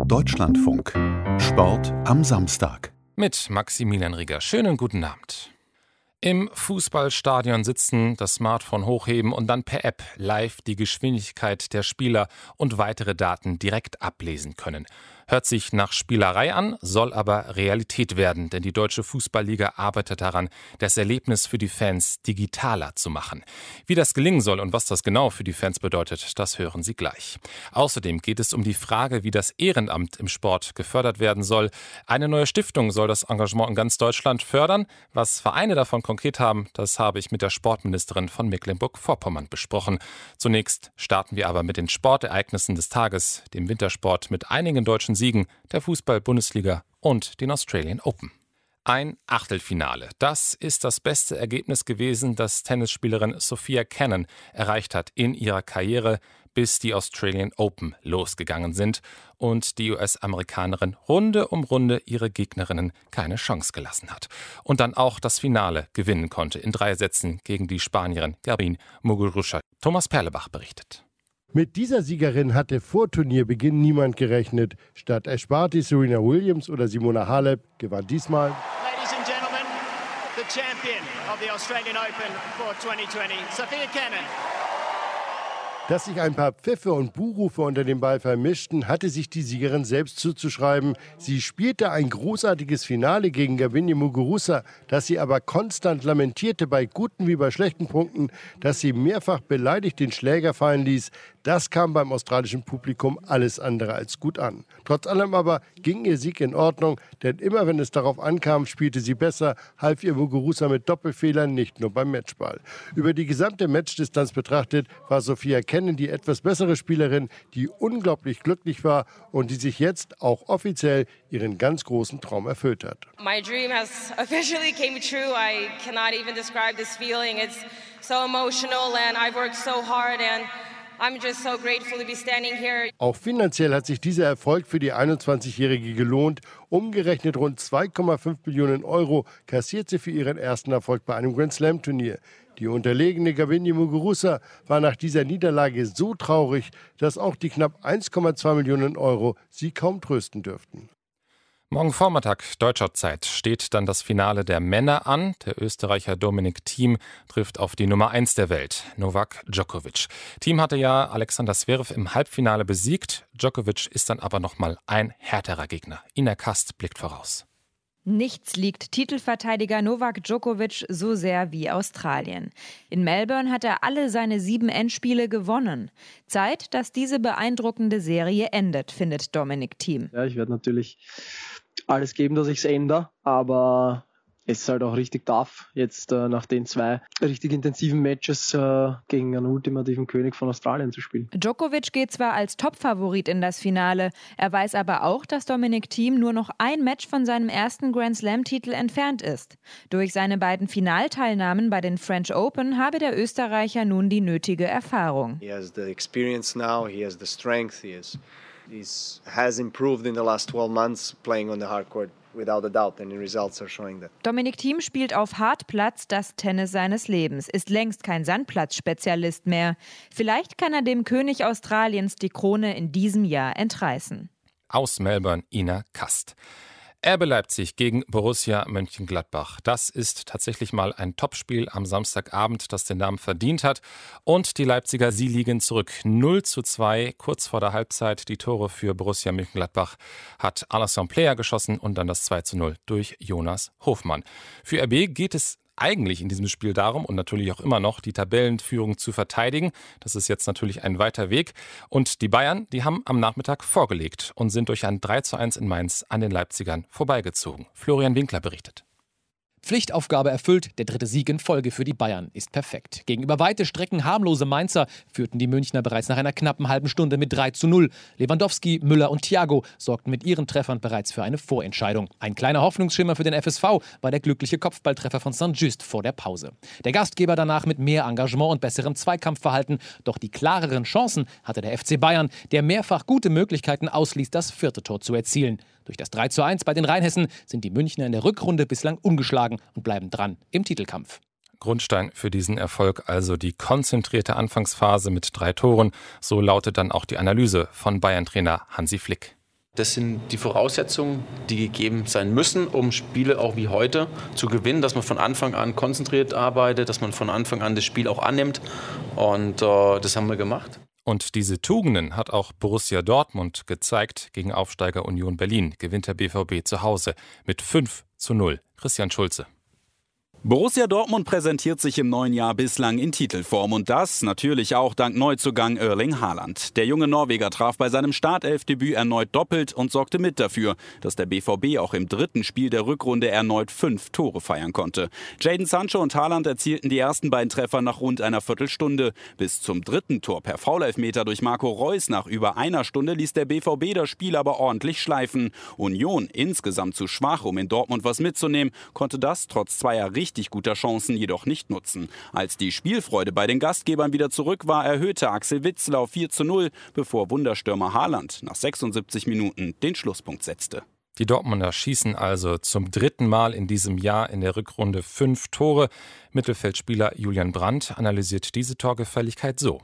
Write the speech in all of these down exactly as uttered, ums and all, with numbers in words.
Deutschlandfunk. Sport am Samstag. Mit Maximilian Rieger. Schönen guten Abend. Im Fußballstadion sitzen, das Smartphone hochheben und dann per App live die Geschwindigkeit der Spieler und weitere Daten direkt ablesen können. Hört sich nach Spielerei an, soll aber Realität werden, denn die Deutsche Fußballliga arbeitet daran, das Erlebnis für die Fans digitaler zu machen. Wie das gelingen soll und was das genau für die Fans bedeutet, das hören Sie gleich. Außerdem geht es um die Frage, wie das Ehrenamt im Sport gefördert werden soll. Eine neue Stiftung soll das Engagement in ganz Deutschland fördern. Was Vereine davon konkret haben, das habe ich mit der Sportministerin von Mecklenburg-Vorpommern besprochen. Zunächst starten wir aber mit den Sportereignissen des Tages, dem Wintersport mit einigen deutschen Siegen, der Fußball-Bundesliga und den Australian Open. Ein Achtelfinale. Das ist das beste Ergebnis gewesen, das Tennisspielerin Sofia Kenin erreicht hat in ihrer Karriere, bis die Australian Open losgegangen sind und die U S-Amerikanerin Runde um Runde ihre Gegnerinnen keine Chance gelassen hat. Und dann auch das Finale gewinnen konnte in drei Sätzen gegen die Spanierin Garbine Muguruza. Thomas Perlebach berichtet. Mit dieser Siegerin hatte vor Turnierbeginn niemand gerechnet. Statt Ash Barty, Serena Williams oder Simona Halep gewann diesmal Ladies and gentlemen, the champion of the Australian Open for twenty twenty, Sofia Kenin. Dass sich ein paar Pfiffe und Buhrufe unter dem Ball vermischten, hatte sich die Siegerin selbst zuzuschreiben. Sie spielte ein großartiges Finale gegen Garbine Muguruza, dass sie aber konstant lamentierte bei guten wie bei schlechten Punkten, dass sie mehrfach beleidigt den Schläger fallen ließ. Das kam beim australischen Publikum alles andere als gut an. Trotz allem aber ging ihr Sieg in Ordnung, denn immer wenn es darauf ankam, spielte sie besser, half ihr Muguruza mit Doppelfehlern, nicht nur beim Matchball. Über die gesamte Matchdistanz betrachtet war Sofia Kenin die etwas bessere Spielerin, die unglaublich glücklich war und die sich jetzt auch offiziell ihren ganz großen Traum erfüllt hat. My dream has officially came true. I cannot even describe this feeling. It's so emotional and I've worked so hard and I'm just so grateful to be standing here. Auch finanziell hat sich dieser Erfolg für die einundzwanzigjährige gelohnt. Umgerechnet rund zwei Komma fünf Millionen Euro kassiert sie für ihren ersten Erfolg bei einem Grand-Slam-Turnier. Die unterlegene Garbine Muguruza war nach dieser Niederlage so traurig, dass auch die knapp eins Komma zwei Millionen Euro sie kaum trösten dürften. Morgen Vormittag deutscher Zeit steht dann das Finale der Männer an. Der Österreicher Dominic Thiem trifft auf die Nummer eins der Welt, Novak Djokovic. Thiem hatte ja Alexander Zverev im Halbfinale besiegt. Djokovic ist dann aber nochmal ein härterer Gegner. Ina Kast blickt voraus. Nichts liegt Titelverteidiger Novak Djokovic so sehr wie Australien. In Melbourne hat er alle seine sieben Endspiele gewonnen. Zeit, dass diese beeindruckende Serie endet, findet Dominic Thiem. Ja, ich werde natürlich alles geben, dass ich es ändere, aber es ist halt auch richtig tough, jetzt äh, nach den zwei richtig intensiven Matches äh, gegen einen ultimativen König von Australien zu spielen. Djokovic geht zwar als Topfavorit in das Finale, er weiß aber auch, dass Dominic Thiem nur noch ein Match von seinem ersten Grand-Slam-Titel entfernt ist. Durch seine beiden Finalteilnahmen bei den French Open habe der Österreicher nun die nötige Erfahrung. He has the experience now, he has the strength, he has, he's, has improved in the last twelve months playing on the hard court. Without a doubt, and the results are showing that. Dominic Thiem spielt auf Hartplatz das Tennis seines Lebens, ist längst kein Sandplatzspezialist mehr. Vielleicht kann er dem König Australiens die Krone in diesem Jahr entreißen. Aus Melbourne, Ina Kast. R B Leipzig gegen Borussia Mönchengladbach. Das ist tatsächlich mal ein Topspiel am Samstagabend, das den Namen verdient hat. Und die Leipziger, sie liegen zurück. null zu zwei, kurz vor der Halbzeit. Die Tore für Borussia Mönchengladbach hat Alassane Plea geschossen und dann das zwei zu null durch Jonas Hofmann. Für R B geht es eigentlich in diesem Spiel darum und natürlich auch immer noch die Tabellenführung zu verteidigen. Das ist jetzt natürlich ein weiter Weg. Und die Bayern, die haben am Nachmittag vorgelegt und sind durch ein drei zu eins in Mainz an den Leipzigern vorbeigezogen. Florian Winkler berichtet. Pflichtaufgabe erfüllt, der dritte Sieg in Folge für die Bayern ist perfekt. Gegenüber weite Strecken harmlose Mainzer führten die Münchner bereits nach einer knappen halben Stunde mit drei zu null. Lewandowski, Müller und Thiago sorgten mit ihren Treffern bereits für eine Vorentscheidung. Ein kleiner Hoffnungsschimmer für den F S V war der glückliche Kopfballtreffer von Saint-Just vor der Pause. Der Gastgeber danach mit mehr Engagement und besserem Zweikampfverhalten. Doch die klareren Chancen hatte der F C Bayern, der mehrfach gute Möglichkeiten ausließ, das vierte Tor zu erzielen. Durch das drei zu eins bei den Rheinhessen sind die Münchner in der Rückrunde bislang ungeschlagen und bleiben dran im Titelkampf. Grundstein für diesen Erfolg also die konzentrierte Anfangsphase mit drei Toren. So lautet dann auch die Analyse von Bayern-Trainer Hansi Flick. Das sind die Voraussetzungen, die gegeben sein müssen, um Spiele auch wie heute zu gewinnen, dass man von Anfang an konzentriert arbeitet, dass man von Anfang an das Spiel auch annimmt. Und äh, das haben wir gemacht. Und diese Tugenden hat auch Borussia Dortmund gezeigt. Gegen Aufsteiger Union Berlin gewinnt der B V B zu Hause mit fünf zu null. Christian Schulze. Borussia Dortmund präsentiert sich im neuen Jahr bislang in Titelform und das natürlich auch dank Neuzugang Erling Haaland. Der junge Norweger traf bei seinem Startelfdebüt erneut doppelt und sorgte mit dafür, dass der B V B auch im dritten Spiel der Rückrunde erneut fünf Tore feiern konnte. Jadon Sancho und Haaland erzielten die ersten beiden Treffer nach rund einer Viertelstunde. Bis zum dritten Tor per Foulelfmeter durch Marco Reus nach über einer Stunde ließ der B V B das Spiel aber ordentlich schleifen. Union, insgesamt zu schwach, um in Dortmund was mitzunehmen, konnte das trotz zweier richtig Richtig guter Chancen jedoch nicht nutzen. Als die Spielfreude bei den Gastgebern wieder zurück war, erhöhte Axel Witsel auf vier zu null, bevor Wunderstürmer Haaland nach sechsundsiebzig Minuten den Schlusspunkt setzte. Die Dortmunder schießen also zum dritten Mal in diesem Jahr in der Rückrunde fünf Tore. Mittelfeldspieler Julian Brandt analysiert diese Torgefälligkeit so.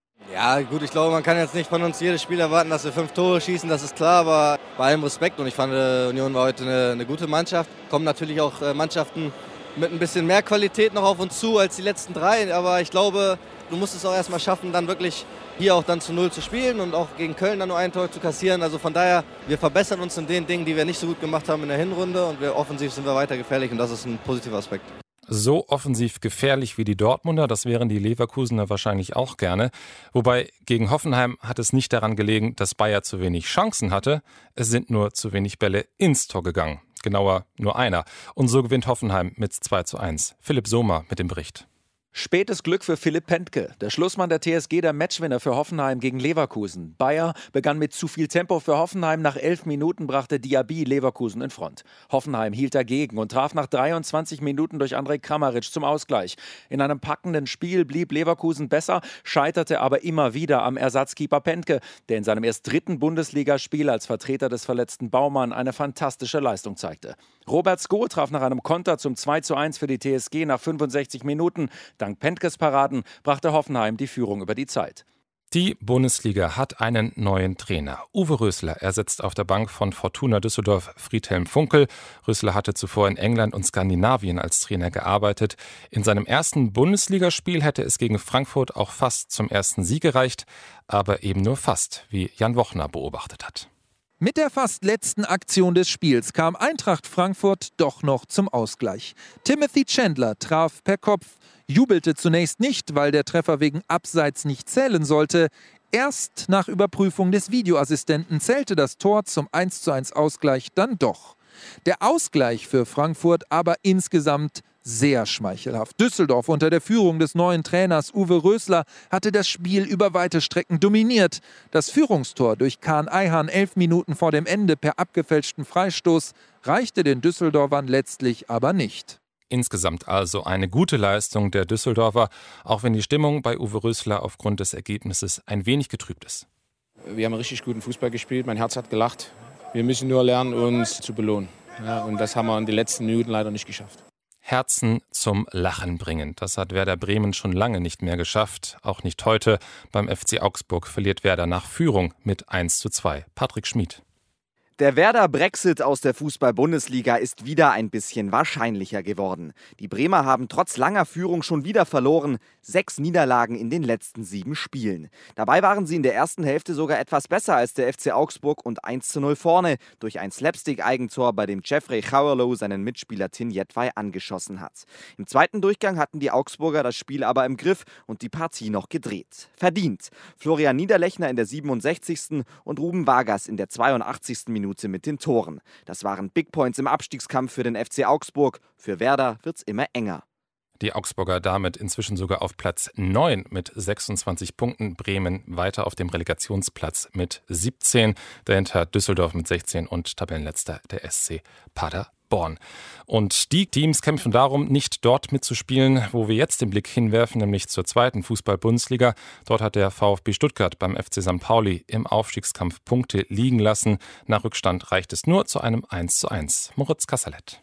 Ja gut, ich glaube, man kann jetzt nicht von uns jedes Spiel erwarten, dass wir fünf Tore schießen, das ist klar, aber bei allem Respekt und ich fand, Union war heute eine, eine gute Mannschaft. Kommen natürlich auch Mannschaften mit ein bisschen mehr Qualität noch auf uns zu als die letzten drei. Aber ich glaube, du musst es auch erstmal schaffen, dann wirklich hier auch dann zu Null zu spielen und auch gegen Köln dann nur ein Tor zu kassieren. Also von daher, wir verbessern uns in den Dingen, die wir nicht so gut gemacht haben in der Hinrunde. Und wir offensiv sind wir weiter gefährlich und das ist ein positiver Aspekt. So offensiv gefährlich wie die Dortmunder, das wären die Leverkusener wahrscheinlich auch gerne. Wobei gegen Hoffenheim hat es nicht daran gelegen, dass Bayer zu wenig Chancen hatte. Es sind nur zu wenig Bälle ins Tor gegangen. Genauer nur einer. Und so gewinnt Hoffenheim mit zwei zu eins. Philipp Sohmer mit dem Bericht. Spätes Glück für Philipp Pentke. Der Schlussmann der T S G, der Matchwinner für Hoffenheim gegen Leverkusen. Bayer begann mit zu viel Tempo für Hoffenheim. Nach elf Minuten brachte Diaby Leverkusen in Front. Hoffenheim hielt dagegen und traf nach dreiundzwanzig Minuten durch Andrej Kramaric zum Ausgleich. In einem packenden Spiel blieb Leverkusen besser, scheiterte aber immer wieder am Ersatzkeeper Pentke, der in seinem erst dritten Bundesligaspiel als Vertreter des verletzten Baumann eine fantastische Leistung zeigte. Robert Sko traf nach einem Konter zum zwei zu eins für die T S G nach fünfundsechzig Minuten. Dank Pentkes Paraden brachte Hoffenheim die Führung über die Zeit. Die Bundesliga hat einen neuen Trainer. Uwe Rösler ersetzt auf der Bank von Fortuna Düsseldorf Friedhelm Funkel. Rösler hatte zuvor in England und Skandinavien als Trainer gearbeitet. In seinem ersten Bundesligaspiel hätte es gegen Frankfurt auch fast zum ersten Sieg gereicht, aber eben nur fast, wie Jan Wochner beobachtet hat. Mit der fast letzten Aktion des Spiels kam Eintracht Frankfurt doch noch zum Ausgleich. Timothy Chandler traf per Kopf, jubelte zunächst nicht, weil der Treffer wegen Abseits nicht zählen sollte. Erst nach Überprüfung des Videoassistenten zählte das Tor zum eins zu eins Ausgleich dann doch. Der Ausgleich für Frankfurt aber insgesamt sehr schmeichelhaft. Düsseldorf unter der Führung des neuen Trainers Uwe Rösler hatte das Spiel über weite Strecken dominiert. Das Führungstor durch Kaan Ayhan elf Minuten vor dem Ende per abgefälschten Freistoß reichte den Düsseldorfern letztlich aber nicht. Insgesamt also eine gute Leistung der Düsseldorfer, auch wenn die Stimmung bei Uwe Rösler aufgrund des Ergebnisses ein wenig getrübt ist. Wir haben richtig guten Fußball gespielt, mein Herz hat gelacht. Wir müssen nur lernen, uns zu belohnen. Ja, und das haben wir in den letzten Minuten leider nicht geschafft. Herzen zum Lachen bringen. Das hat Werder Bremen schon lange nicht mehr geschafft. Auch nicht heute. Beim F C Augsburg verliert Werder nach Führung mit eins zu zwei. Patrick Schmid. Der Werder-Brexit aus der Fußball-Bundesliga ist wieder ein bisschen wahrscheinlicher geworden. Die Bremer haben trotz langer Führung schon wieder verloren. Sechs Niederlagen in den letzten sieben Spielen. Dabei waren sie in der ersten Hälfte sogar etwas besser als der F C Augsburg und eins zu null vorne durch ein Slapstick-Eigentor, bei dem Jeffrey Chauerlo seinen Mitspieler Tin Jedwai angeschossen hat. Im zweiten Durchgang hatten die Augsburger das Spiel aber im Griff und die Partie noch gedreht. Verdient. Florian Niederlechner in der siebenundsechzigsten und Ruben Vargas in der zweiundachtzigsten Minute mit den Toren. Das waren Big Points im Abstiegskampf für den F C Augsburg. Für Werder wird's immer enger. Die Augsburger damit inzwischen sogar auf Platz neun mit sechsundzwanzig Punkten. Bremen weiter auf dem Relegationsplatz mit siebzehn. Dahinter Düsseldorf mit sechzehn und Tabellenletzter der S C Paderborn. Und die Teams kämpfen darum, nicht dort mitzuspielen, wo wir jetzt den Blick hinwerfen, nämlich zur zweiten Fußball-Bundesliga. Dort hat der VfB Stuttgart beim F C Sankt Pauli im Aufstiegskampf Punkte liegen lassen. Nach Rückstand reicht es nur zu einem eins zu eins. Moritz Kasserlet.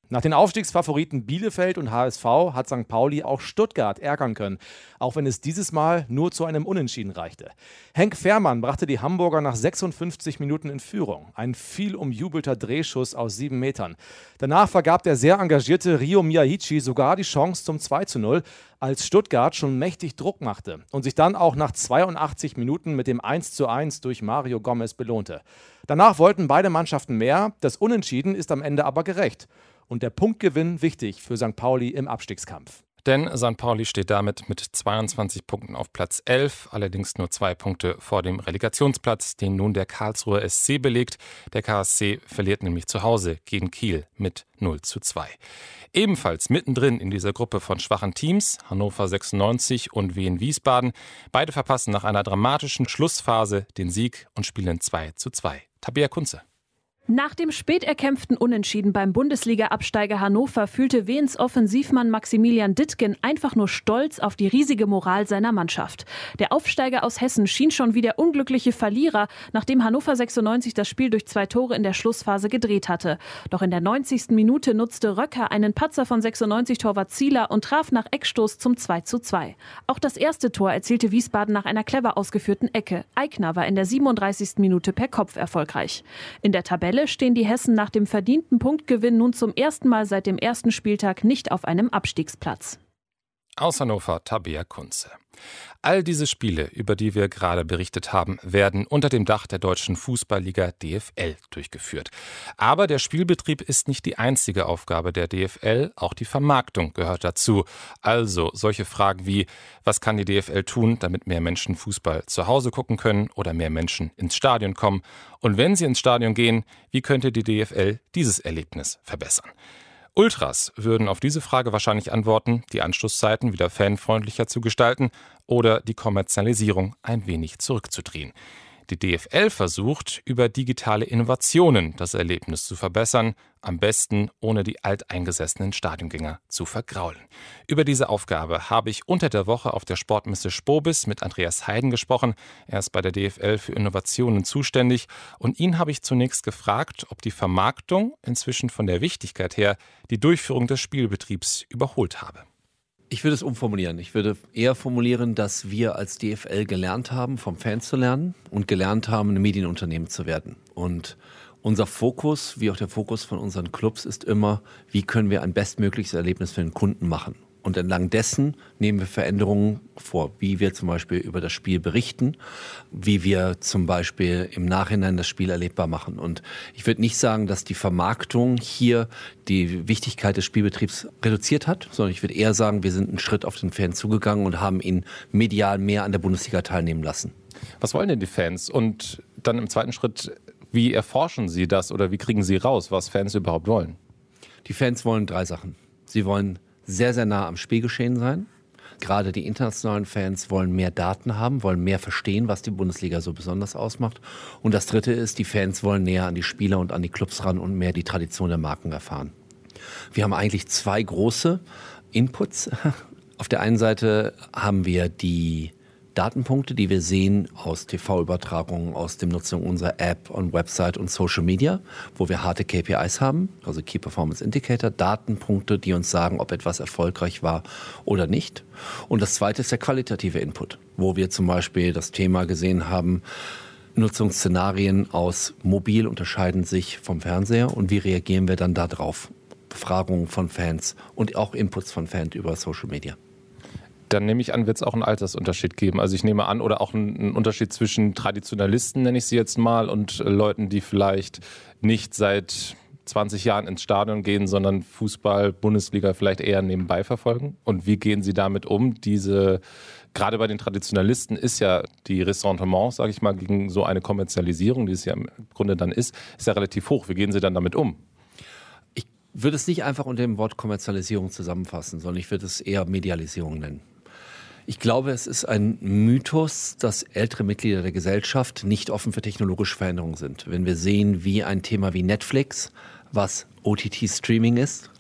Nach den Aufstiegsfavoriten Bielefeld und H S V hat Sankt Pauli auch Stuttgart ärgern können, auch wenn es dieses Mal nur zu einem Unentschieden reichte. Henk Fährmann brachte die Hamburger nach sechsundfünfzig Minuten in Führung. Ein viel umjubelter Drehschuss aus sieben Metern. Danach vergab der sehr engagierte Ryo Miyaichi sogar die Chance zum zwei zu null, als Stuttgart schon mächtig Druck machte und sich dann auch nach zweiundachtzig Minuten mit dem eins zu eins durch Mario Gomez belohnte. Danach wollten beide Mannschaften mehr, das Unentschieden ist am Ende aber gerecht. Und der Punktgewinn wichtig für Sankt Pauli im Abstiegskampf. Denn Sankt Pauli steht damit mit zweiundzwanzig Punkten auf Platz elf, allerdings nur zwei Punkte vor dem Relegationsplatz, den nun der Karlsruher S C belegt. Der K S C verliert nämlich zu Hause gegen Kiel mit null zu zwei. Ebenfalls mittendrin in dieser Gruppe von schwachen Teams, Hannover sechsundneunzig und Wien Wiesbaden. Beide verpassen nach einer dramatischen Schlussphase den Sieg und spielen zwei zu zwei. Tabea Kunze. Nach dem spät erkämpften Unentschieden beim Bundesliga-Absteiger Hannover fühlte Wiens Offensivmann Maximilian Dittgen einfach nur stolz auf die riesige Moral seiner Mannschaft. Der Aufsteiger aus Hessen schien schon wie der unglückliche Verlierer, nachdem Hannover sechsundneunzig das Spiel durch zwei Tore in der Schlussphase gedreht hatte. Doch in der neunzigsten Minute nutzte Röcker einen Patzer von sechsundneunzig-Torwart Zieler und traf nach Eckstoß zum zwei zu zwei. Auch das erste Tor erzielte Wiesbaden nach einer clever ausgeführten Ecke. Eigner war in der siebenunddreißigsten Minute per Kopf erfolgreich. In der Tabelle stehen die Hessen nach dem verdienten Punktgewinn nun zum ersten Mal seit dem ersten Spieltag nicht auf einem Abstiegsplatz. Aus Hannover, Tabea Kunze. All diese Spiele, über die wir gerade berichtet haben, werden unter dem Dach der deutschen Fußballliga D F L durchgeführt. Aber der Spielbetrieb ist nicht die einzige Aufgabe der D F L, auch die Vermarktung gehört dazu. Also solche Fragen wie, was kann die D F L tun, damit mehr Menschen Fußball zu Hause gucken können oder mehr Menschen ins Stadion kommen? Und wenn sie ins Stadion gehen, wie könnte die D F L dieses Erlebnis verbessern? Ultras würden auf diese Frage wahrscheinlich antworten, die Anschlusszeiten wieder fanfreundlicher zu gestalten oder die Kommerzialisierung ein wenig zurückzudrehen. Die D F L versucht, über digitale Innovationen das Erlebnis zu verbessern, am besten ohne die alteingesessenen Stadiongänger zu vergraulen. Über diese Aufgabe habe ich unter der Woche auf der Sportmesse Spobis mit Andreas Heiden gesprochen. Er ist bei der D F L für Innovationen zuständig und ihn habe ich zunächst gefragt, ob die Vermarktung inzwischen von der Wichtigkeit her die Durchführung des Spielbetriebs überholt habe. Ich würde es umformulieren. Ich würde eher formulieren, dass wir als D F L gelernt haben, vom Fan zu lernen und gelernt haben, ein Medienunternehmen zu werden. Und unser Fokus, wie auch der Fokus von unseren Clubs, ist immer, wie können wir ein bestmögliches Erlebnis für den Kunden machen. Und entlang dessen nehmen wir Veränderungen vor, wie wir zum Beispiel über das Spiel berichten, wie wir zum Beispiel im Nachhinein das Spiel erlebbar machen. Und ich würde nicht sagen, dass die Vermarktung hier die Wichtigkeit des Spielbetriebs reduziert hat, sondern ich würde eher sagen, wir sind einen Schritt auf den Fan zugegangen und haben ihn medial mehr an der Bundesliga teilnehmen lassen. Was wollen denn die Fans? Und dann im zweiten Schritt, wie erforschen Sie das oder wie kriegen Sie raus, was Fans überhaupt wollen? Die Fans wollen drei Sachen. Sie wollen sehr, sehr nah am Spielgeschehen sein. Gerade die internationalen Fans wollen mehr Daten haben, wollen mehr verstehen, was die Bundesliga so besonders ausmacht. Und das Dritte ist, die Fans wollen näher an die Spieler und an die Clubs ran und mehr die Tradition der Marken erfahren. Wir haben eigentlich zwei große Inputs. Auf der einen Seite haben wir die Datenpunkte, die wir sehen aus T V-Übertragungen, aus der Nutzung unserer App und Website und Social Media, wo wir harte K P Is haben, also Key Performance Indicator, Datenpunkte, die uns sagen, ob etwas erfolgreich war oder nicht. Und das zweite ist der qualitative Input, wo wir zum Beispiel das Thema gesehen haben, Nutzungsszenarien aus mobil unterscheiden sich vom Fernseher und wie reagieren wir dann darauf? Befragungen von Fans und auch Inputs von Fans über Social Media. Dann nehme ich an, wird es auch einen Altersunterschied geben. Also ich nehme an, oder auch einen Unterschied zwischen Traditionalisten, nenne ich sie jetzt mal, und Leuten, die vielleicht nicht seit zwanzig Jahren ins Stadion gehen, sondern Fußball, Bundesliga vielleicht eher nebenbei verfolgen. Und wie gehen Sie damit um? Diese, gerade bei den Traditionalisten ist ja die Ressentiment, sage ich mal, gegen so eine Kommerzialisierung, die es ja im Grunde dann ist, ist ja relativ hoch. Wie gehen Sie dann damit um? Ich würde es nicht einfach unter dem Wort Kommerzialisierung zusammenfassen, sondern ich würde es eher Medialisierung nennen. Ich glaube, es ist ein Mythos, dass ältere Mitglieder der Gesellschaft nicht offen für technologische Veränderungen sind. Wenn wir sehen, wie ein Thema wie Netflix, was O T T-Streaming ist,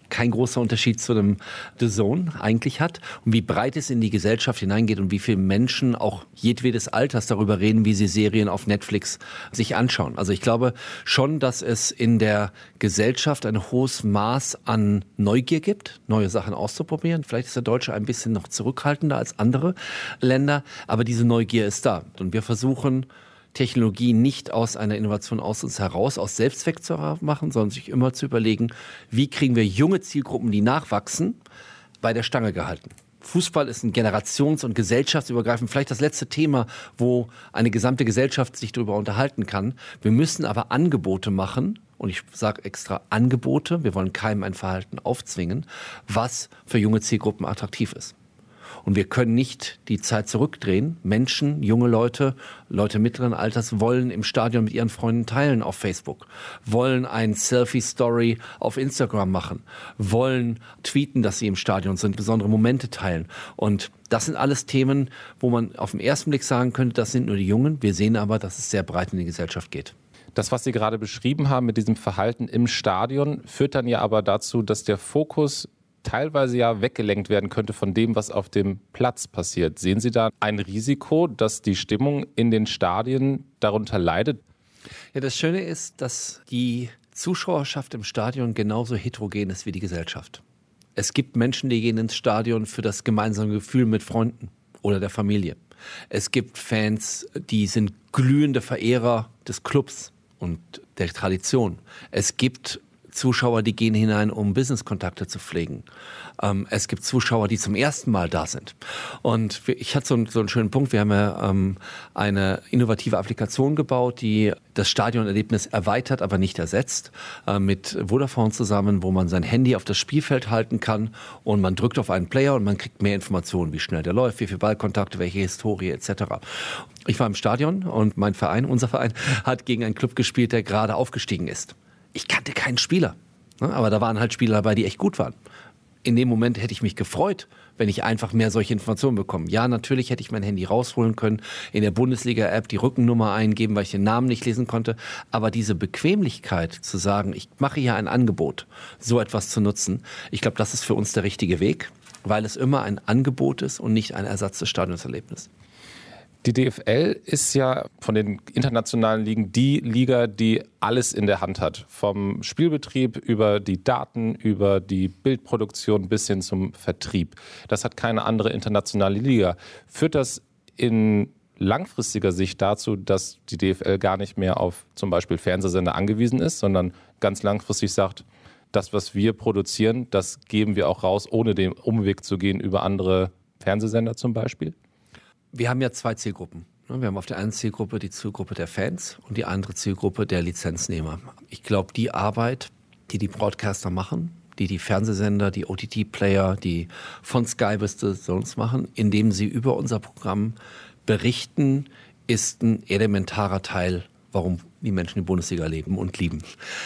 kein großer Unterschied zu einem The Zone eigentlich hat und wie breit es in die Gesellschaft hineingeht und wie viele Menschen auch jedwedes Alters darüber reden, wie sie Serien auf Netflix sich anschauen. Also ich glaube schon, dass es in der Gesellschaft ein hohes Maß an Neugier gibt, neue Sachen auszuprobieren. Vielleicht ist der Deutsche ein bisschen noch zurückhaltender als andere Länder, aber diese Neugier ist da. Und wir versuchen, Technologie nicht aus einer Innovation aus uns heraus, aus Selbstzweck zu machen, sondern sich immer zu überlegen, wie kriegen wir junge Zielgruppen, die nachwachsen, bei der Stange gehalten. Fußball ist ein generations- und gesellschaftsübergreifend, vielleicht das letzte Thema, wo eine gesamte Gesellschaft sich darüber unterhalten kann. Wir müssen aber Angebote machen, und ich sage extra Angebote, wir wollen keinem ein Verhalten aufzwingen, was für junge Zielgruppen attraktiv ist. Und wir können nicht die Zeit zurückdrehen. Menschen, junge Leute, Leute mittleren Alters wollen im Stadion mit ihren Freunden teilen auf Facebook, wollen ein Selfie-Story auf Instagram machen, wollen tweeten, dass sie im Stadion sind, besondere Momente teilen. Und das sind alles Themen, wo man auf den ersten Blick sagen könnte, das sind nur die Jungen. Wir sehen aber, dass es sehr breit in die Gesellschaft geht. Das, was Sie gerade beschrieben haben mit diesem Verhalten im Stadion, führt dann ja aber dazu, dass der Fokus teilweise ja weggelenkt werden könnte von dem, was auf dem Platz passiert. Sehen Sie da ein Risiko, dass die Stimmung in den Stadien darunter leidet? Ja, das Schöne ist, dass die Zuschauerschaft im Stadion genauso heterogen ist wie die Gesellschaft. Es gibt Menschen, die gehen ins Stadion für das gemeinsame Gefühl mit Freunden oder der Familie. Es gibt Fans, die sind glühende Verehrer des Clubs und der Tradition. Es gibt Zuschauer, die gehen hinein, um Business-Kontakte zu pflegen. Ähm, es gibt Zuschauer, die zum ersten Mal da sind. Und ich hatte so einen, so einen schönen Punkt. Wir haben ja ähm, eine innovative Applikation gebaut, die das Stadionerlebnis erweitert, aber nicht ersetzt, äh, mit Vodafone zusammen, wo man sein Handy auf das Spielfeld halten kann und man drückt auf einen Player und man kriegt mehr Informationen, wie schnell der läuft, wie viele Ballkontakte, welche Historie et cetera. Ich war im Stadion und mein Verein, unser Verein, hat gegen einen Club gespielt, der gerade aufgestiegen ist. Ich kannte keinen Spieler, aber da waren halt Spieler dabei, die echt gut waren. In dem Moment hätte ich mich gefreut, wenn ich einfach mehr solche Informationen bekomme. Ja, natürlich hätte ich mein Handy rausholen können, in der Bundesliga-App die Rückennummer eingeben, weil ich den Namen nicht lesen konnte. Aber diese Bequemlichkeit zu sagen, ich mache hier ein Angebot, so etwas zu nutzen, ich glaube, das ist für uns der richtige Weg, weil es immer ein Angebot ist und nicht ein Ersatz des Stadionserlebnisses. Die D F L ist ja von den internationalen Ligen die Liga, die alles in der Hand hat. Vom Spielbetrieb über die Daten, über die Bildproduktion bis hin zum Vertrieb. Das hat keine andere internationale Liga. Führt das in langfristiger Sicht dazu, dass die D F L gar nicht mehr auf zum Beispiel Fernsehsender angewiesen ist, sondern ganz langfristig sagt, das, was wir produzieren, das geben wir auch raus, ohne den Umweg zu gehen über andere Fernsehsender zum Beispiel? Wir haben ja zwei Zielgruppen. Wir haben auf der einen Zielgruppe die Zielgruppe der Fans und die andere Zielgruppe der Lizenznehmer. Ich glaube, die Arbeit, die die Broadcaster machen, die die Fernsehsender, die O T T-Player, die von Sky bis zu sonst machen, indem sie über unser Programm berichten, ist ein elementarer Teil, warum die Menschen die Bundesliga leben und lieben.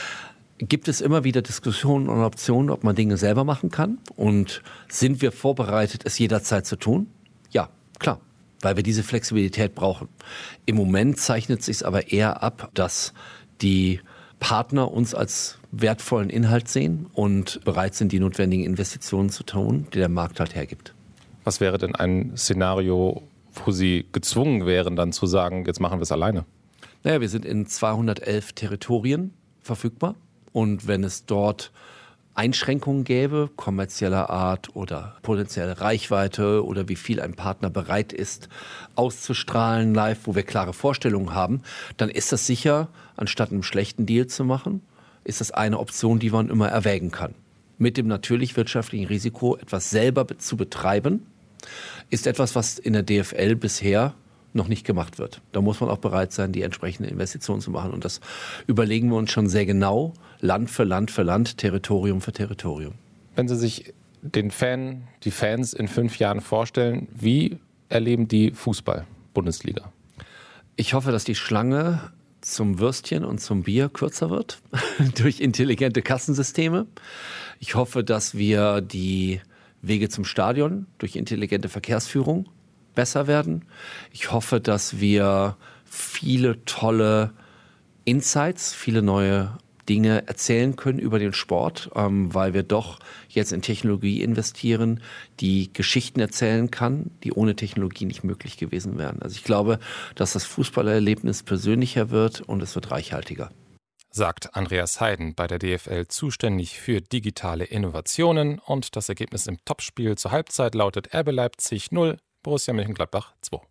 Gibt es immer wieder Diskussionen und Optionen, ob man Dinge selber machen kann? Und sind wir vorbereitet, es jederzeit zu tun? Ja, klar. Weil wir diese Flexibilität brauchen. Im Moment zeichnet es sich aber eher ab, dass die Partner uns als wertvollen Inhalt sehen und bereit sind, die notwendigen Investitionen zu tun, die der Markt halt hergibt. Was wäre denn ein Szenario, wo Sie gezwungen wären, dann zu sagen, jetzt machen wir es alleine? Naja, wir sind in zweihundertelf Territorien verfügbar. Und wenn es dort Einschränkungen gäbe, kommerzieller Art oder potenzielle Reichweite oder wie viel ein Partner bereit ist, auszustrahlen live, wo wir klare Vorstellungen haben, dann ist das sicher, anstatt einen schlechten Deal zu machen, ist das eine Option, die man immer erwägen kann. Mit dem natürlich wirtschaftlichen Risiko, etwas selber zu betreiben, ist etwas, was in der D F L bisher noch nicht gemacht wird. Da muss man auch bereit sein, die entsprechende Investition zu machen. Und das überlegen wir uns schon sehr genau, Land für Land für Land, Territorium für Territorium. Wenn Sie sich den Fan, die Fans in fünf Jahren vorstellen, wie erleben die Fußball-Bundesliga? Ich hoffe, dass die Schlange zum Würstchen und zum Bier kürzer wird durch intelligente Kassensysteme. Ich hoffe, dass wir die Wege zum Stadion durch intelligente Verkehrsführung besser werden. Ich hoffe, dass wir viele tolle Insights, viele neue Dinge erzählen können über den Sport, ähm, weil wir doch jetzt in Technologie investieren, die Geschichten erzählen kann, die ohne Technologie nicht möglich gewesen wären. Also ich glaube, dass das Fußballerlebnis persönlicher wird und es wird reichhaltiger. Sagt Andreas Heiden, bei der D F L zuständig für digitale Innovationen. Und das Ergebnis im Topspiel zur Halbzeit lautet R B Leipzig null, Borussia Mönchengladbach zwei.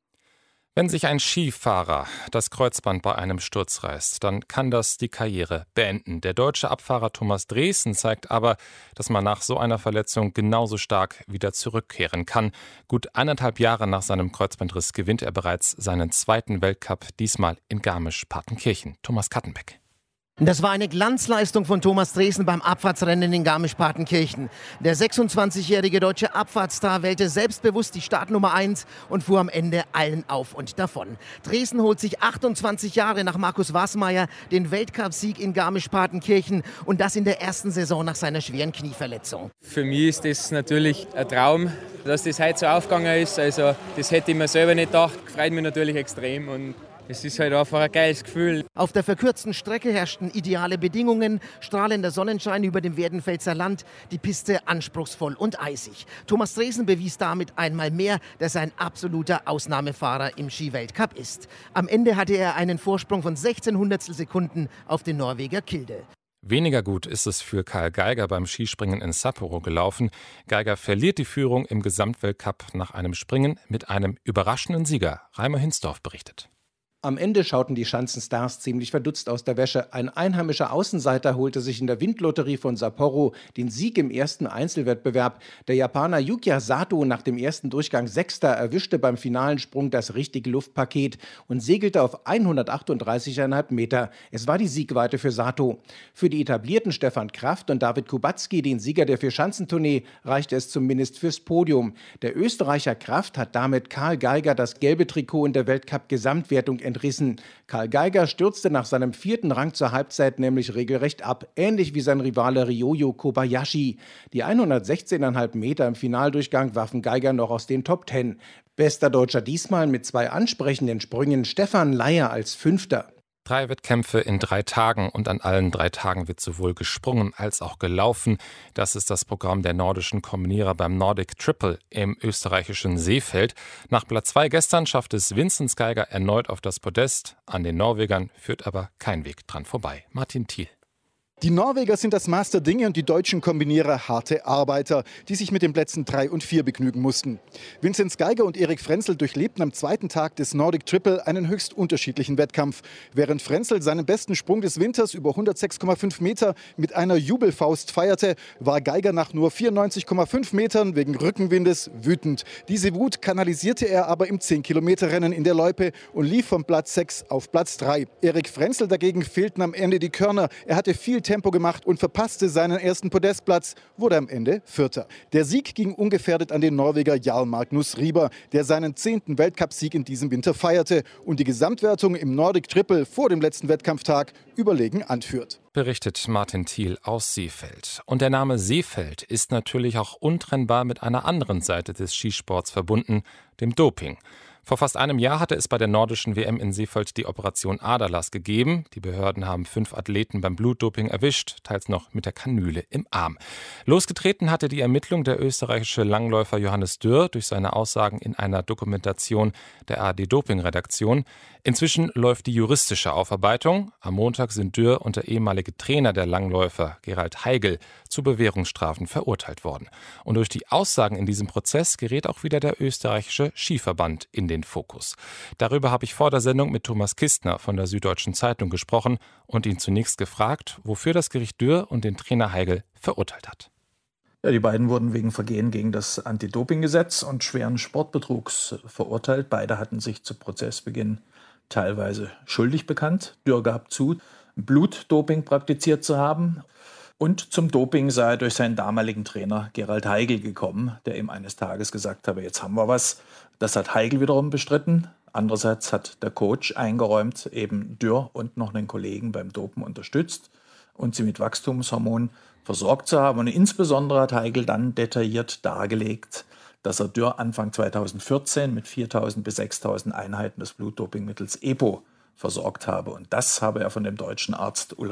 Wenn sich ein Skifahrer das Kreuzband bei einem Sturz reißt, dann kann das die Karriere beenden. Der deutsche Abfahrer Thomas Dresen zeigt aber, dass man nach so einer Verletzung genauso stark wieder zurückkehren kann. Gut eineinhalb Jahre nach seinem Kreuzbandriss gewinnt er bereits seinen zweiten Weltcup, diesmal in Garmisch-Partenkirchen. Thomas Kattenbeck. Das war eine Glanzleistung von Thomas Dresen beim Abfahrtsrennen in Garmisch-Partenkirchen. Der sechsundzwanzigjährige deutsche Abfahrtsstar wählte selbstbewusst die Startnummer eins und fuhr am Ende allen auf und davon. Dresen holt sich achtundzwanzig Jahre nach Markus Wasmeier den Weltcupsieg in Garmisch-Partenkirchen und das in der ersten Saison nach seiner schweren Knieverletzung. Für mich ist das natürlich ein Traum, dass das heute so aufgegangen ist. Also das hätte ich mir selber nicht gedacht. Freut mich natürlich extrem und es ist halt einfach ein geiles Gefühl. Auf der verkürzten Strecke herrschten ideale Bedingungen, strahlender Sonnenschein über dem Werdenfelser Land, die Piste anspruchsvoll und eisig. Thomas Dresen bewies damit einmal mehr, dass er ein absoluter Ausnahmefahrer im Skiweltcup ist. Am Ende hatte er einen Vorsprung von sechzehn Hundertstel Sekunden auf den Norweger Kilde. Weniger gut ist es für Karl Geiger beim Skispringen in Sapporo gelaufen. Geiger verliert die Führung im Gesamtweltcup nach einem Springen mit einem überraschenden Sieger. Reimer Hinsdorf berichtet. Am Ende schauten die Schanzenstars ziemlich verdutzt aus der Wäsche. Ein einheimischer Außenseiter holte sich in der Windlotterie von Sapporo den Sieg im ersten Einzelwettbewerb. Der Japaner Yukiya Sato, nach dem ersten Durchgang Sechster, erwischte beim finalen Sprung das richtige Luftpaket und segelte auf hundertachtunddreißig Komma fünf Meter. Es war die Siegweite für Sato. Für die etablierten Stefan Kraft und David Kubacki, den Sieger der Vierschanzentournee, reichte es zumindest fürs Podium. Der Österreicher Kraft hat damit Karl Geiger das gelbe Trikot in der Weltcup-Gesamtwertung entrissen. Karl Geiger stürzte nach seinem vierten Rang zur Halbzeit nämlich regelrecht ab, ähnlich wie sein Rivale Ryoyo Kobayashi. Die hundertsechzehn Komma fünf Meter im Finaldurchgang warfen Geiger noch aus den Top Ten. Bester Deutscher diesmal mit zwei ansprechenden Sprüngen, Stefan Leier als Fünfter. Drei Wettkämpfe in drei Tagen und an allen drei Tagen wird sowohl gesprungen als auch gelaufen. Das ist das Programm der nordischen Kombinierer beim Nordic Triple im österreichischen Seefeld. Nach Platz zwei gestern schafft es Vinzenz Geiger erneut auf das Podest. An den Norwegern führt aber kein Weg dran vorbei. Martin Thiel. Die Norweger sind das Maß der Dinge und die deutschen Kombinierer harte Arbeiter, die sich mit den Plätzen drei und vier begnügen mussten. Vinzenz Geiger und Erik Frenzel durchlebten am zweiten Tag des Nordic Triple einen höchst unterschiedlichen Wettkampf. Während Frenzel seinen besten Sprung des Winters über hundertsechs Komma fünf Meter mit einer Jubelfaust feierte, war Geiger nach nur vierundneunzig Komma fünf Metern wegen Rückenwindes wütend. Diese Wut kanalisierte er aber im zehn Kilometer Rennen in der Loipe und lief von Platz sechs auf Platz drei. Erik Frenzel dagegen fehlten am Ende die Körner. Er hatte viel Tempo gemacht und verpasste seinen ersten Podestplatz, wurde am Ende Vierter. Der Sieg ging ungefährdet an den Norweger Jarl Magnus Rieber, der seinen zehnten Weltcupsieg in diesem Winter feierte und die Gesamtwertung im Nordic Triple vor dem letzten Wettkampftag überlegen anführt. Berichtet Martin Thiel aus Seefeld. Und der Name Seefeld ist natürlich auch untrennbar mit einer anderen Seite des Skisports verbunden, dem Doping. Vor fast einem Jahr hatte es bei der nordischen W M in Seefeld die Operation Aderlass gegeben. Die Behörden haben fünf Athleten beim Blutdoping erwischt, teils noch mit der Kanüle im Arm. Losgetreten hatte die Ermittlung der österreichische Langläufer Johannes Dürr durch seine Aussagen in einer Dokumentation der A R D-Doping-Redaktion. Inzwischen läuft die juristische Aufarbeitung. Am Montag sind Dürr und der ehemalige Trainer der Langläufer, Gerald Heigl, zu Bewährungsstrafen verurteilt worden. Und durch die Aussagen in diesem Prozess gerät auch wieder der österreichische Skiverband in den Fokus. Darüber habe ich vor der Sendung mit Thomas Kistner von der Süddeutschen Zeitung gesprochen und ihn zunächst gefragt, wofür das Gericht Dürr und den Trainer Heigl verurteilt hat. Ja, die beiden wurden wegen Vergehen gegen das Anti-Doping-Gesetz und schweren Sportbetrugs verurteilt. Beide hatten sich zu Prozessbeginn teilweise schuldig bekannt. Dürr gab zu, Blutdoping praktiziert zu haben. Und zum Doping sei er durch seinen damaligen Trainer Gerald Heigl gekommen, der ihm eines Tages gesagt habe, jetzt haben wir was. Das hat Heigl wiederum bestritten. Andererseits hat der Coach eingeräumt, eben Dürr und noch einen Kollegen beim Dopen unterstützt und sie mit Wachstumshormonen versorgt zu haben. Und insbesondere hat Heigl dann detailliert dargelegt, dass er Dürr Anfang zweitausendvierzehn mit viertausend bis sechstausend Einheiten des Blutdopingmittels E P O versorgt habe. Und das habe er von dem deutschen Arzt Ulrich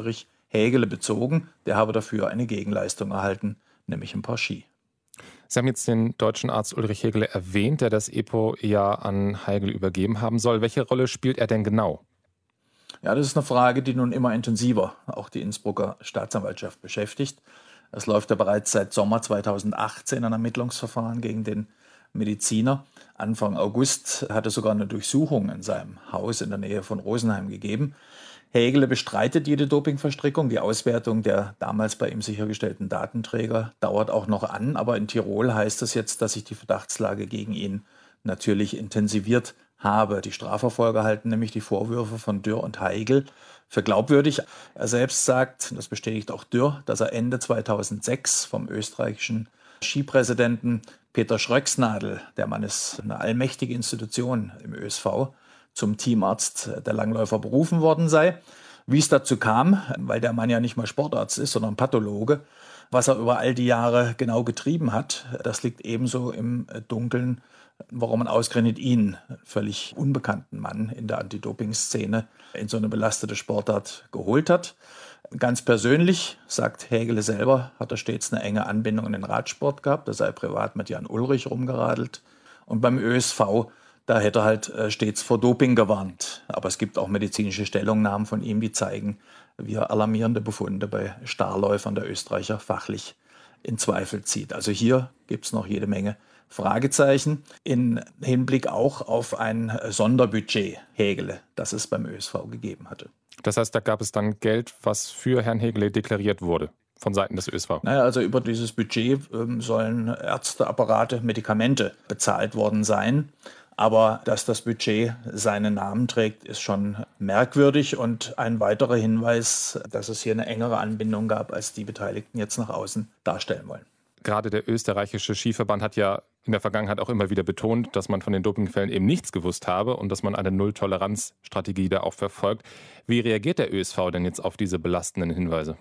Hägele bezogen. Der habe dafür eine Gegenleistung erhalten, nämlich ein paar Ski. Sie haben jetzt den deutschen Arzt Ulrich Hägele erwähnt, der das E P O ja an Hägele übergeben haben soll. Welche Rolle spielt er denn genau? Ja, das ist eine Frage, die nun immer intensiver auch die Innsbrucker Staatsanwaltschaft beschäftigt. Es läuft ja bereits seit Sommer zweitausendachtzehn ein Ermittlungsverfahren gegen den Mediziner. Anfang August hat es sogar eine Durchsuchung in seinem Haus in der Nähe von Rosenheim gegeben. Hägele bestreitet jede Dopingverstrickung. Die Auswertung der damals bei ihm sichergestellten Datenträger dauert auch noch an. Aber in Tirol heißt es jetzt, dass sich die Verdachtslage gegen ihn natürlich intensiviert habe. Die Strafverfolger halten nämlich die Vorwürfe von Dürr und Heigl für glaubwürdig. Er selbst sagt, das bestätigt auch Dürr, dass er Ende zweitausendsechs vom österreichischen Skipräsidenten Peter Schröcksnadel, der Mann ist eine allmächtige Institution im Ö S V, zum Teamarzt der Langläufer berufen worden sei. Wie es dazu kam, weil der Mann ja nicht mal Sportarzt ist, sondern Pathologe, was er über all die Jahre genau getrieben hat, das liegt ebenso im Dunkeln, warum man ausgerechnet ihn, völlig unbekannten Mann in der Anti-Doping-Szene, in so eine belastete Sportart geholt hat. Ganz persönlich, sagt Hägele selber, hat er stets eine enge Anbindung in den Radsport gehabt. Er sei privat mit Jan Ullrich rumgeradelt. Und beim Ö S V, da hätte er halt stets vor Doping gewarnt. Aber es gibt auch medizinische Stellungnahmen von ihm, die zeigen, wie er alarmierende Befunde bei Starläufern der Österreicher fachlich in Zweifel zieht. Also hier gibt es noch jede Menge Fragezeichen in Hinblick auch auf ein Sonderbudget Hägele, das es beim Ö S V gegeben hatte. Das heißt, da gab es dann Geld, was für Herrn Hägele deklariert wurde von Seiten des Ö S V? Naja, also über dieses Budget ähm, sollen Ärzteapparate, Medikamente bezahlt worden sein. Aber dass das Budget seinen Namen trägt, ist schon merkwürdig und ein weiterer Hinweis, dass es hier eine engere Anbindung gab, als die Beteiligten jetzt nach außen darstellen wollen. Gerade der österreichische Skiverband hat ja in der Vergangenheit auch immer wieder betont, dass man von den Dopingfällen eben nichts gewusst habe und dass man eine Null-Toleranz-Strategie da auch verfolgt. Wie reagiert der Ö S V denn jetzt auf diese belastenden Hinweise?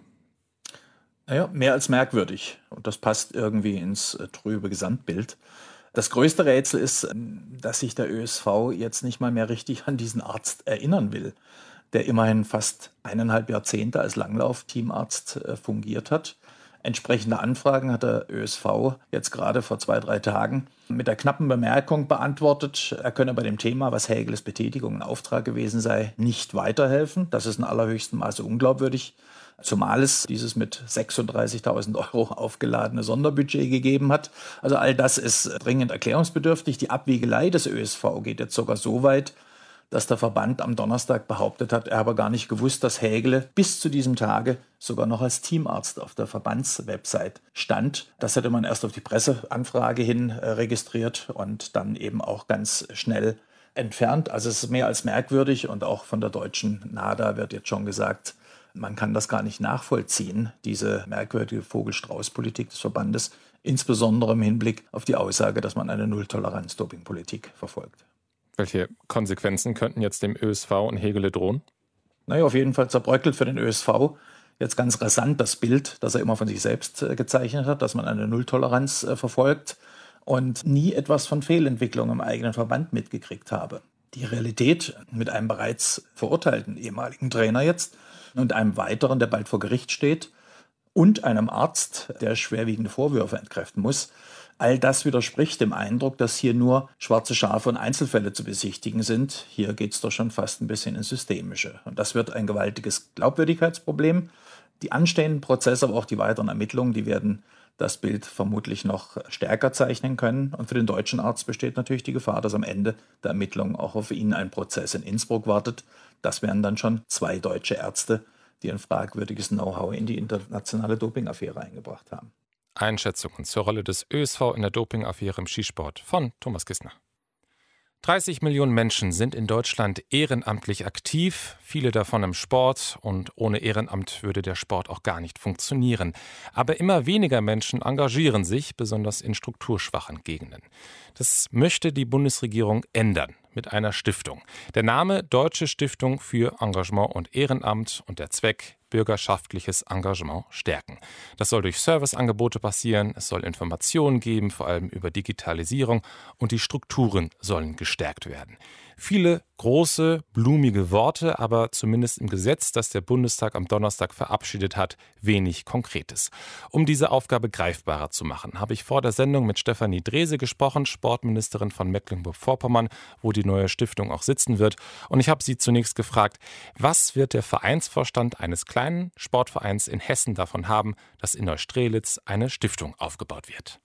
Naja, mehr als merkwürdig. Und das passt irgendwie ins äh, trübe Gesamtbild. Das größte Rätsel ist, dass sich der Ö S V jetzt nicht mal mehr richtig an diesen Arzt erinnern will, der immerhin fast eineinhalb Jahrzehnte als Langlauf-Teamarzt äh, fungiert hat. Entsprechende Anfragen hat der Ö S V jetzt gerade vor zwei, drei Tagen mit der knappen Bemerkung beantwortet, er könne bei dem Thema, was Hägeles Betätigung in Auftrag gewesen sei, nicht weiterhelfen. Das ist in allerhöchstem Maße unglaubwürdig, zumal es dieses mit sechsunddreißigtausend Euro aufgeladene Sonderbudget gegeben hat. Also all das ist dringend erklärungsbedürftig. Die Abwiegelei des Ö S V geht jetzt sogar so weit, dass der Verband am Donnerstag behauptet hat, er habe gar nicht gewusst, dass Hägele bis zu diesem Tage sogar noch als Teamarzt auf der Verbandswebsite stand. Das hätte man erst auf die Presseanfrage hin äh, registriert und dann eben auch ganz schnell entfernt. Also es ist mehr als merkwürdig und auch von der deutschen NADA wird jetzt schon gesagt, man kann das gar nicht nachvollziehen, diese merkwürdige Vogel-Strauß-Politik des Verbandes, insbesondere im Hinblick auf die Aussage, dass man eine Null-Toleranz-Doping-Politik verfolgt. Welche Konsequenzen könnten jetzt dem Ö S V und Hägele drohen? Naja, auf jeden Fall zerbröckelt für den Ö S V jetzt ganz rasant das Bild, das er immer von sich selbst äh, gezeichnet hat, dass man eine Nulltoleranz äh, verfolgt und nie etwas von Fehlentwicklung im eigenen Verband mitgekriegt habe. Die Realität mit einem bereits verurteilten ehemaligen Trainer jetzt und einem weiteren, der bald vor Gericht steht, und einem Arzt, der schwerwiegende Vorwürfe entkräften muss, all das widerspricht dem Eindruck, dass hier nur schwarze Schafe und Einzelfälle zu besichtigen sind. Hier geht es doch schon fast ein bisschen ins Systemische. Und das wird ein gewaltiges Glaubwürdigkeitsproblem. Die anstehenden Prozesse, aber auch die weiteren Ermittlungen, die werden das Bild vermutlich noch stärker zeichnen können. Und für den deutschen Arzt besteht natürlich die Gefahr, dass am Ende der Ermittlungen auch auf ihn ein Prozess in Innsbruck wartet. Das wären dann schon zwei deutsche Ärzte, die ein fragwürdiges Know-how in die internationale Dopingaffäre eingebracht haben. Einschätzungen zur Rolle des Ö S V in der Dopingaffäre im Skisport von Thomas Kistner. dreißig Millionen Menschen sind in Deutschland ehrenamtlich aktiv, viele davon im Sport, und ohne Ehrenamt würde der Sport auch gar nicht funktionieren. Aber immer weniger Menschen engagieren sich, besonders in strukturschwachen Gegenden. Das möchte die Bundesregierung ändern mit einer Stiftung. Der Name Deutsche Stiftung für Engagement und Ehrenamt und der Zweck bürgerschaftliches Engagement stärken. Das soll durch Serviceangebote passieren, es soll Informationen geben, vor allem über Digitalisierung, und die Strukturen sollen gestärkt werden. Viele große, blumige Worte, aber zumindest im Gesetz, das der Bundestag am Donnerstag verabschiedet hat, wenig Konkretes. Um diese Aufgabe greifbarer zu machen, habe ich vor der Sendung mit Stefanie Drese gesprochen, Sportministerin von Mecklenburg-Vorpommern, wo die neue Stiftung auch sitzen wird. Und ich habe sie zunächst gefragt, was wird der Vereinsvorstand eines kleinen Sportvereins in Hessen davon haben, dass in Neustrelitz eine Stiftung aufgebaut wird?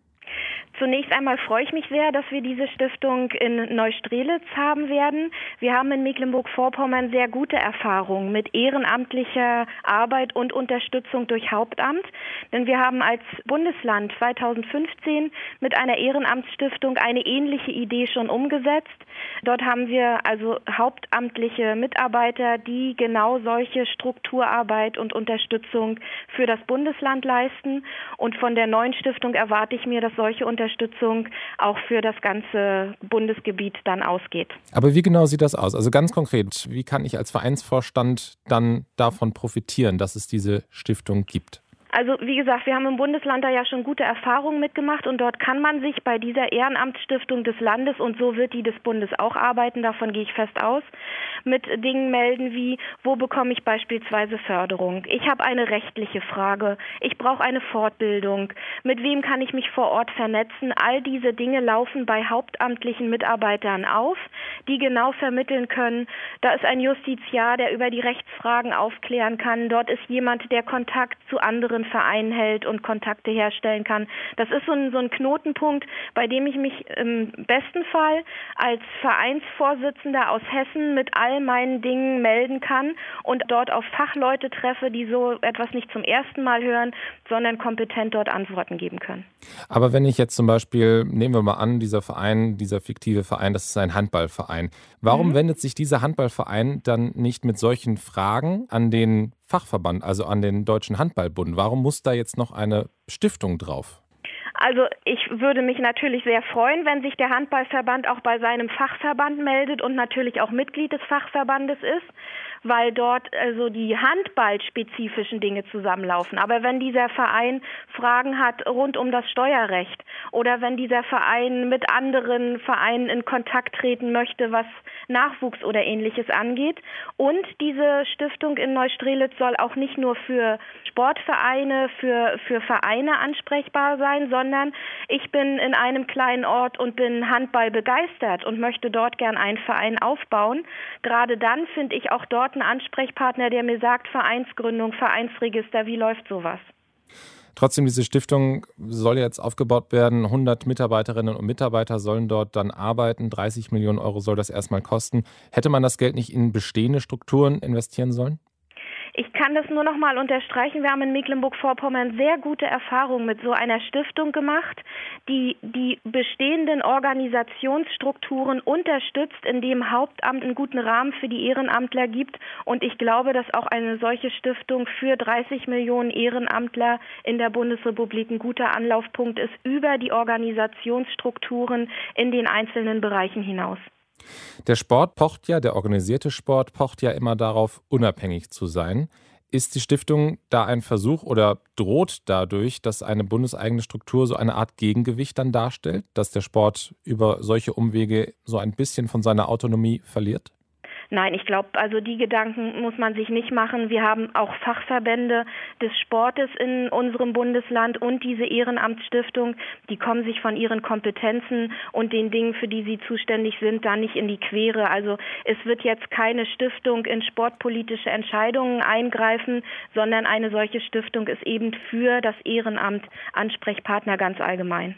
Zunächst einmal freue ich mich sehr, dass wir diese Stiftung in Neustrelitz haben werden. Wir haben in Mecklenburg-Vorpommern sehr gute Erfahrungen mit ehrenamtlicher Arbeit und Unterstützung durch Hauptamt. Denn wir haben als Bundesland zweitausendfünfzehn mit einer Ehrenamtsstiftung eine ähnliche Idee schon umgesetzt. Dort haben wir also hauptamtliche Mitarbeiter, die genau solche Strukturarbeit und Unterstützung für das Bundesland leisten. Und von der neuen Stiftung erwarte ich mir, dass solche Unterstützung auch für das ganze Bundesgebiet dann ausgeht. Aber wie genau sieht das aus? Also ganz konkret, wie kann ich als Vereinsvorstand dann davon profitieren, dass es diese Stiftung gibt? Also wie gesagt, wir haben im Bundesland da ja schon gute Erfahrungen mitgemacht und dort kann man sich bei dieser Ehrenamtsstiftung des Landes, und so wird die des Bundes auch arbeiten, davon gehe ich fest aus, mit Dingen melden wie, wo bekomme ich beispielsweise Förderung? Ich habe eine rechtliche Frage, ich brauche eine Fortbildung, mit wem kann ich mich vor Ort vernetzen? All diese Dinge laufen bei hauptamtlichen Mitarbeitern auf, die genau vermitteln können. Da ist ein Justiziar, der über die Rechtsfragen aufklären kann. Dort ist jemand, der Kontakt zu anderen Vereinen hält und Kontakte herstellen kann. Das ist so ein, so ein Knotenpunkt, bei dem ich mich im besten Fall als Vereinsvorsitzender aus Hessen mit all meinen Dingen melden kann und dort auf Fachleute treffe, die so etwas nicht zum ersten Mal hören, sondern kompetent dort Antworten geben können. Aber wenn ich jetzt zum Beispiel, nehmen wir mal an, dieser Verein, dieser fiktive Verein, das ist ein Handballverein. Warum mhm. wendet sich dieser Handballverein dann nicht mit solchen Fragen an den Fachverband, also an den Deutschen Handballbund? Warum muss da jetzt noch eine Stiftung drauf? Also ich würde mich natürlich sehr freuen, wenn sich der Handballverband auch bei seinem Fachverband meldet und natürlich auch Mitglied des Fachverbandes ist, weil dort also die handballspezifischen Dinge zusammenlaufen. Aber wenn dieser Verein Fragen hat rund um das Steuerrecht oder wenn dieser Verein mit anderen Vereinen in Kontakt treten möchte, was Nachwuchs oder Ähnliches angeht. Und diese Stiftung in Neustrelitz soll auch nicht nur für Sportvereine, für, für Vereine ansprechbar sein, sondern ich bin in einem kleinen Ort und bin Handball begeistert und möchte dort gern einen Verein aufbauen. Gerade dann finde ich auch dort einen Ansprechpartner, der mir sagt, Vereinsgründung, Vereinsregister, wie läuft sowas? Trotzdem, diese Stiftung soll jetzt aufgebaut werden. hundert Mitarbeiterinnen und Mitarbeiter sollen dort dann arbeiten. dreißig Millionen Euro soll das erstmal kosten. Hätte man das Geld nicht in bestehende Strukturen investieren sollen? Ich kann das nur noch mal unterstreichen. Wir haben in Mecklenburg-Vorpommern sehr gute Erfahrungen mit so einer Stiftung gemacht, die die bestehenden Organisationsstrukturen unterstützt, indem Hauptamt einen guten Rahmen für die Ehrenamtler gibt. Und ich glaube, dass auch eine solche Stiftung für dreißig Millionen Ehrenamtler in der Bundesrepublik ein guter Anlaufpunkt ist, über die Organisationsstrukturen in den einzelnen Bereichen hinaus. Der Sport pocht ja, der organisierte Sport pocht ja immer darauf, unabhängig zu sein. Ist die Stiftung da ein Versuch oder droht dadurch, dass eine bundeseigene Struktur so eine Art Gegengewicht dann darstellt, dass der Sport über solche Umwege so ein bisschen von seiner Autonomie verliert? Nein, ich glaube, also die Gedanken muss man sich nicht machen. Wir haben auch Fachverbände des Sportes in unserem Bundesland und diese Ehrenamtsstiftung, die kommen sich von ihren Kompetenzen und den Dingen, für die sie zuständig sind, da nicht in die Quere. Also es wird jetzt keine Stiftung in sportpolitische Entscheidungen eingreifen, sondern eine solche Stiftung ist eben für das Ehrenamt Ansprechpartner ganz allgemein.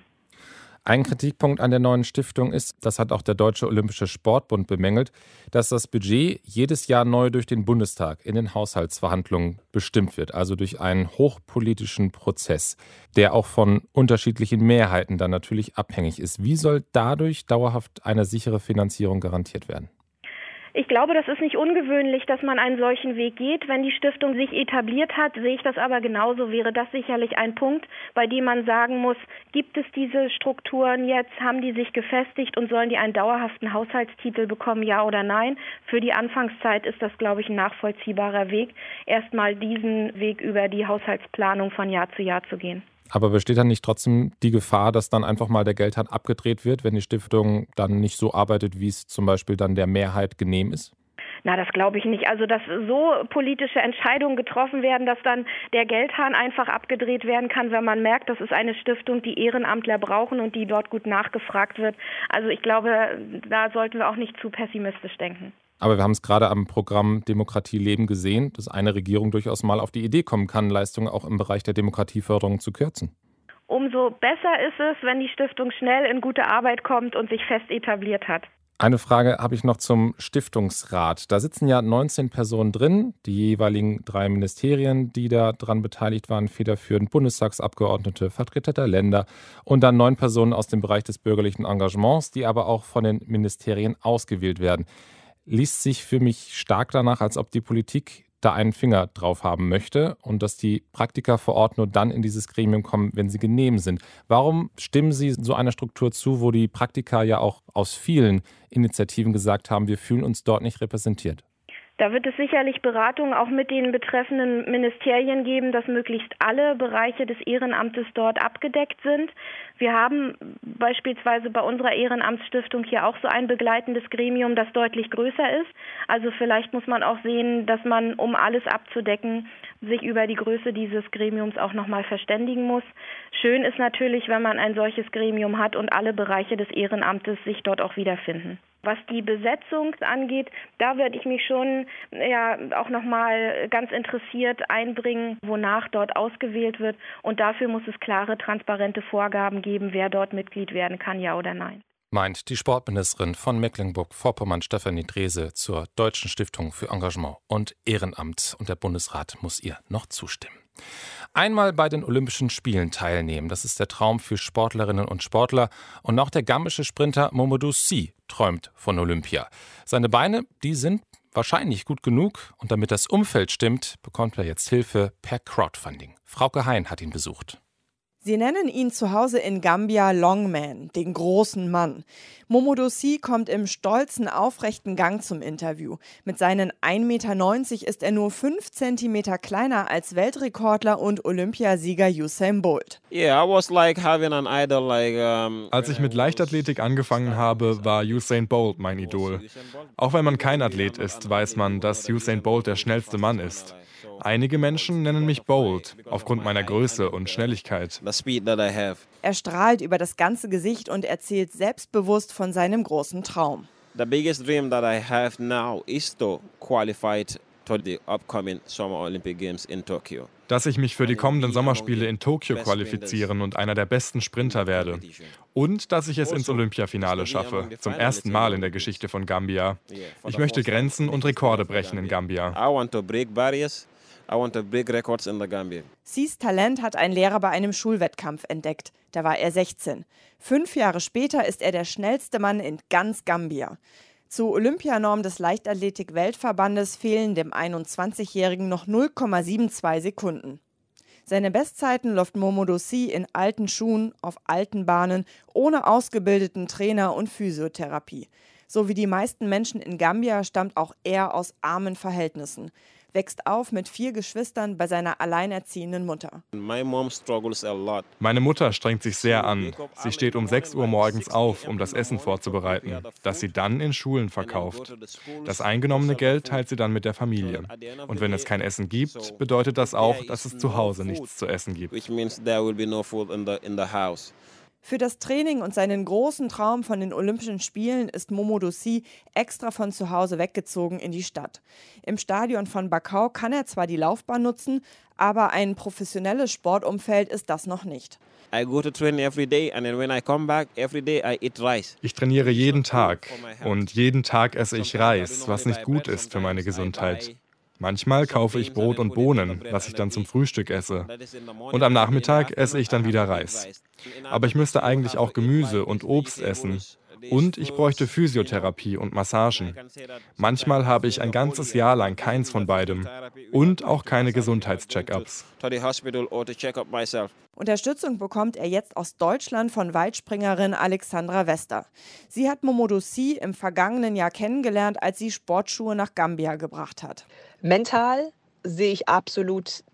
Ein Kritikpunkt an der neuen Stiftung ist, das hat auch der Deutsche Olympische Sportbund bemängelt, dass das Budget jedes Jahr neu durch den Bundestag in den Haushaltsverhandlungen bestimmt wird, also durch einen hochpolitischen Prozess, der auch von unterschiedlichen Mehrheiten dann natürlich abhängig ist. Wie soll dadurch dauerhaft eine sichere Finanzierung garantiert werden? Ich glaube, das ist nicht ungewöhnlich, dass man einen solchen Weg geht. Wenn die Stiftung sich etabliert hat, sehe ich das aber genauso. Wäre das sicherlich ein Punkt, bei dem man sagen muss, gibt es diese Strukturen jetzt, haben die sich gefestigt und sollen die einen dauerhaften Haushaltstitel bekommen, ja oder nein? Für die Anfangszeit ist das, glaube ich, ein nachvollziehbarer Weg, erstmal diesen Weg über die Haushaltsplanung von Jahr zu Jahr zu gehen. Aber besteht dann nicht trotzdem die Gefahr, dass dann einfach mal der Geldhahn abgedreht wird, wenn die Stiftung dann nicht so arbeitet, wie es zum Beispiel dann der Mehrheit genehm ist? Na, das glaube ich nicht. Also, dass so politische Entscheidungen getroffen werden, dass dann der Geldhahn einfach abgedreht werden kann, wenn man merkt, das ist eine Stiftung, die Ehrenamtler brauchen und die dort gut nachgefragt wird. Also ich glaube, da sollten wir auch nicht zu pessimistisch denken. Aber wir haben es gerade am Programm Demokratie leben gesehen, dass eine Regierung durchaus mal auf die Idee kommen kann, Leistungen auch im Bereich der Demokratieförderung zu kürzen. Umso besser ist es, wenn die Stiftung schnell in gute Arbeit kommt und sich fest etabliert hat. Eine Frage habe ich noch zum Stiftungsrat. Da sitzen ja neunzehn Personen drin, die jeweiligen drei Ministerien, die da dran beteiligt waren, federführend, Bundestagsabgeordnete, Vertreter der Länder und dann neun Personen aus dem Bereich des bürgerlichen Engagements, die aber auch von den Ministerien ausgewählt werden. Liest sich für mich stark danach, als ob die Politik da einen Finger drauf haben möchte und dass die Praktiker vor Ort nur dann in dieses Gremium kommen, wenn sie genehm sind. Warum stimmen Sie so einer Struktur zu, wo die Praktiker ja auch aus vielen Initiativen gesagt haben, wir fühlen uns dort nicht repräsentiert? Da wird es sicherlich Beratungen auch mit den betreffenden Ministerien geben, dass möglichst alle Bereiche des Ehrenamtes dort abgedeckt sind. Wir haben beispielsweise bei unserer Ehrenamtsstiftung hier auch so ein begleitendes Gremium, das deutlich größer ist. Also vielleicht muss man auch sehen, dass man, um alles abzudecken, sich über die Größe dieses Gremiums auch nochmal verständigen muss. Schön ist natürlich, wenn man ein solches Gremium hat und alle Bereiche des Ehrenamtes sich dort auch wiederfinden. Was die Besetzung angeht, da werde ich mich schon ja auch nochmal ganz interessiert einbringen, wonach dort ausgewählt wird. Und dafür muss es klare, transparente Vorgaben geben, wer dort Mitglied werden kann, ja oder nein. Meint die Sportministerin von Mecklenburg-Vorpommern, Stefanie Drese, zur Deutschen Stiftung für Engagement und Ehrenamt. Und der Bundesrat muss ihr noch zustimmen. Einmal bei den Olympischen Spielen teilnehmen, das ist der Traum für Sportlerinnen und Sportler. Und auch der gambische Sprinter Momodou Sy träumt von Olympia. Seine Beine, die sind wahrscheinlich gut genug. Und damit das Umfeld stimmt, bekommt er jetzt Hilfe per Crowdfunding. Frauke Hein hat ihn besucht. Sie nennen ihn zu Hause in Gambia Longman, den großen Mann. Momodou Sy kommt im stolzen, aufrechten Gang zum Interview. Mit seinen ein Meter neunzig ist er nur fünf Zentimeter kleiner als Weltrekordler und Olympiasieger Usain Bolt. Als ich mit Leichtathletik angefangen habe, war Usain Bolt mein Idol. Auch wenn man kein Athlet ist, weiß man, dass Usain Bolt der schnellste Mann ist. Einige Menschen nennen mich Bolt, aufgrund meiner Größe und Schnelligkeit. Er strahlt über das ganze Gesicht und erzählt selbstbewusst von seinem großen Traum. The biggest dream that I have now is to qualify to the upcoming Summer Olympic Games in Tokyo. Dass ich mich für die kommenden Sommerspiele in Tokio qualifizieren und einer der besten Sprinter werde. Und dass ich es ins Olympiafinale schaffe, zum ersten Mal in der Geschichte von Gambia. Ich möchte Grenzen und Rekorde brechen in Gambia. I want to break barriers. I want to break records in the Gambia. Sys Talent hat ein Lehrer bei einem Schulwettkampf entdeckt. Da war er sechzehn. Fünf Jahre später ist er der schnellste Mann in ganz Gambia. Zur Olympianorm des Leichtathletik-Weltverbandes fehlen dem einundzwanzigjährigen noch null Komma zweiundsiebzig Sekunden. Seine Bestzeiten läuft Momodou Sy in alten Schuhen, auf alten Bahnen, ohne ausgebildeten Trainer und Physiotherapie. So wie die meisten Menschen in Gambia stammt auch er aus armen Verhältnissen. Wächst auf mit vier Geschwistern bei seiner alleinerziehenden Mutter. Meine Mutter strengt sich sehr an. Sie steht um sechs Uhr morgens auf, um das Essen vorzubereiten, das sie dann in Schulen verkauft. Das eingenommene Geld teilt sie dann mit der Familie. Und wenn es kein Essen gibt, bedeutet das auch, dass es zu Hause nichts zu essen gibt. Für das Training und seinen großen Traum von den Olympischen Spielen ist Momodou Sy extra von zu Hause weggezogen in die Stadt. Im Stadion von Bakau kann er zwar die Laufbahn nutzen, aber ein professionelles Sportumfeld ist das noch nicht. Ich trainiere jeden Tag und jeden Tag esse ich Reis, was nicht gut ist für meine Gesundheit. Manchmal kaufe ich Brot und Bohnen, was ich dann zum Frühstück esse. Und am Nachmittag esse ich dann wieder Reis. Aber ich müsste eigentlich auch Gemüse und Obst essen. Und ich bräuchte Physiotherapie und Massagen. Manchmal habe ich ein ganzes Jahr lang keins von beidem. Und auch keine Gesundheitscheckups. Unterstützung bekommt er jetzt aus Deutschland von Weitspringerin Alexandra Wester. Sie hat Momodou Sy im vergangenen Jahr kennengelernt, als sie Sportschuhe nach Gambia gebracht hat. Mental sehe ich absolut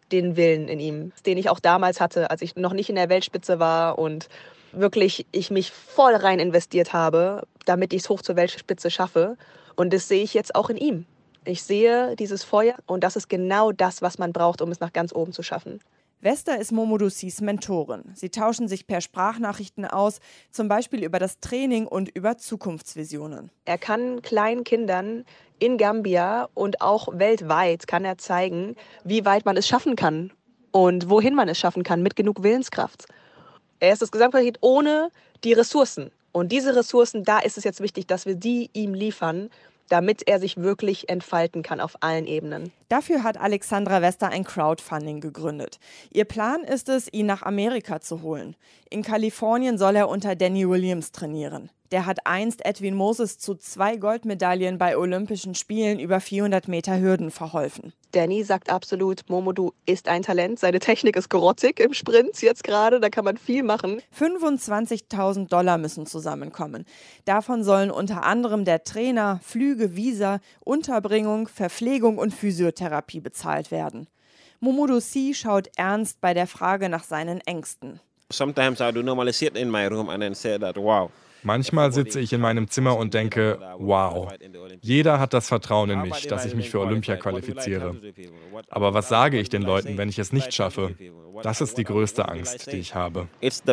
den Willen in ihm, den ich auch damals hatte, als ich noch nicht in der Weltspitze war und wirklich ich mich voll rein investiert habe, damit ich es hoch zur Weltspitze schaffe. Und das sehe ich jetzt auch in ihm. Ich sehe dieses Feuer und das ist genau das, was man braucht, um es nach ganz oben zu schaffen. Vesta ist Momodou Sys Mentorin. Sie tauschen sich per Sprachnachrichten aus, zum Beispiel über das Training und über Zukunftsvisionen. Er kann kleinen Kindern in Gambia und auch weltweit kann er zeigen, wie weit man es schaffen kann und wohin man es schaffen kann mit genug Willenskraft. Er ist das Gesamtpaket ohne die Ressourcen. Und diese Ressourcen, da ist es jetzt wichtig, dass wir die ihm liefern, damit er sich wirklich entfalten kann auf allen Ebenen. Dafür hat Alexandra Vesta ein Crowdfunding gegründet. Ihr Plan ist es, ihn nach Amerika zu holen. In Kalifornien soll er unter Danny Williams trainieren. Der hat einst Edwin Moses zu zwei Goldmedaillen bei Olympischen Spielen über vierhundert Meter Hürden verholfen. Danny sagt absolut, Momodou ist ein Talent. Seine Technik ist grottig im Sprint jetzt gerade, da kann man viel machen. fünfundzwanzigtausend Dollar müssen zusammenkommen. Davon sollen unter anderem der Trainer, Flüge, Visa, Unterbringung, Verpflegung und Physiotherapie bezahlt werden. Momodou Sy schaut ernst bei der Frage nach seinen Ängsten. Sometimes I do normally sit in my room and then say that, wow. Manchmal sitze ich in meinem Zimmer und denke, wow, jeder hat das Vertrauen in mich, dass ich mich für Olympia qualifiziere. Aber was sage ich den Leuten, wenn ich es nicht schaffe? Das ist die größte Angst, die ich habe.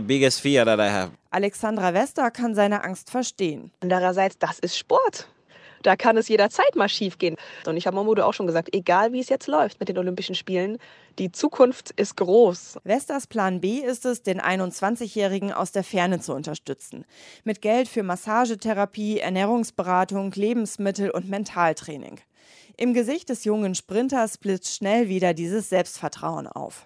Alexandra Vesta kann seine Angst verstehen. Andererseits, das ist Sport. Da kann es jederzeit mal schief gehen. Und ich habe Momodou auch schon gesagt, egal wie es jetzt läuft mit den Olympischen Spielen, die Zukunft ist groß. Vestas Plan B ist es, den einundzwanzigjährigen aus der Ferne zu unterstützen. Mit Geld für Massagetherapie, Ernährungsberatung, Lebensmittel und Mentaltraining. Im Gesicht des jungen Sprinters blitzt schnell wieder dieses Selbstvertrauen auf.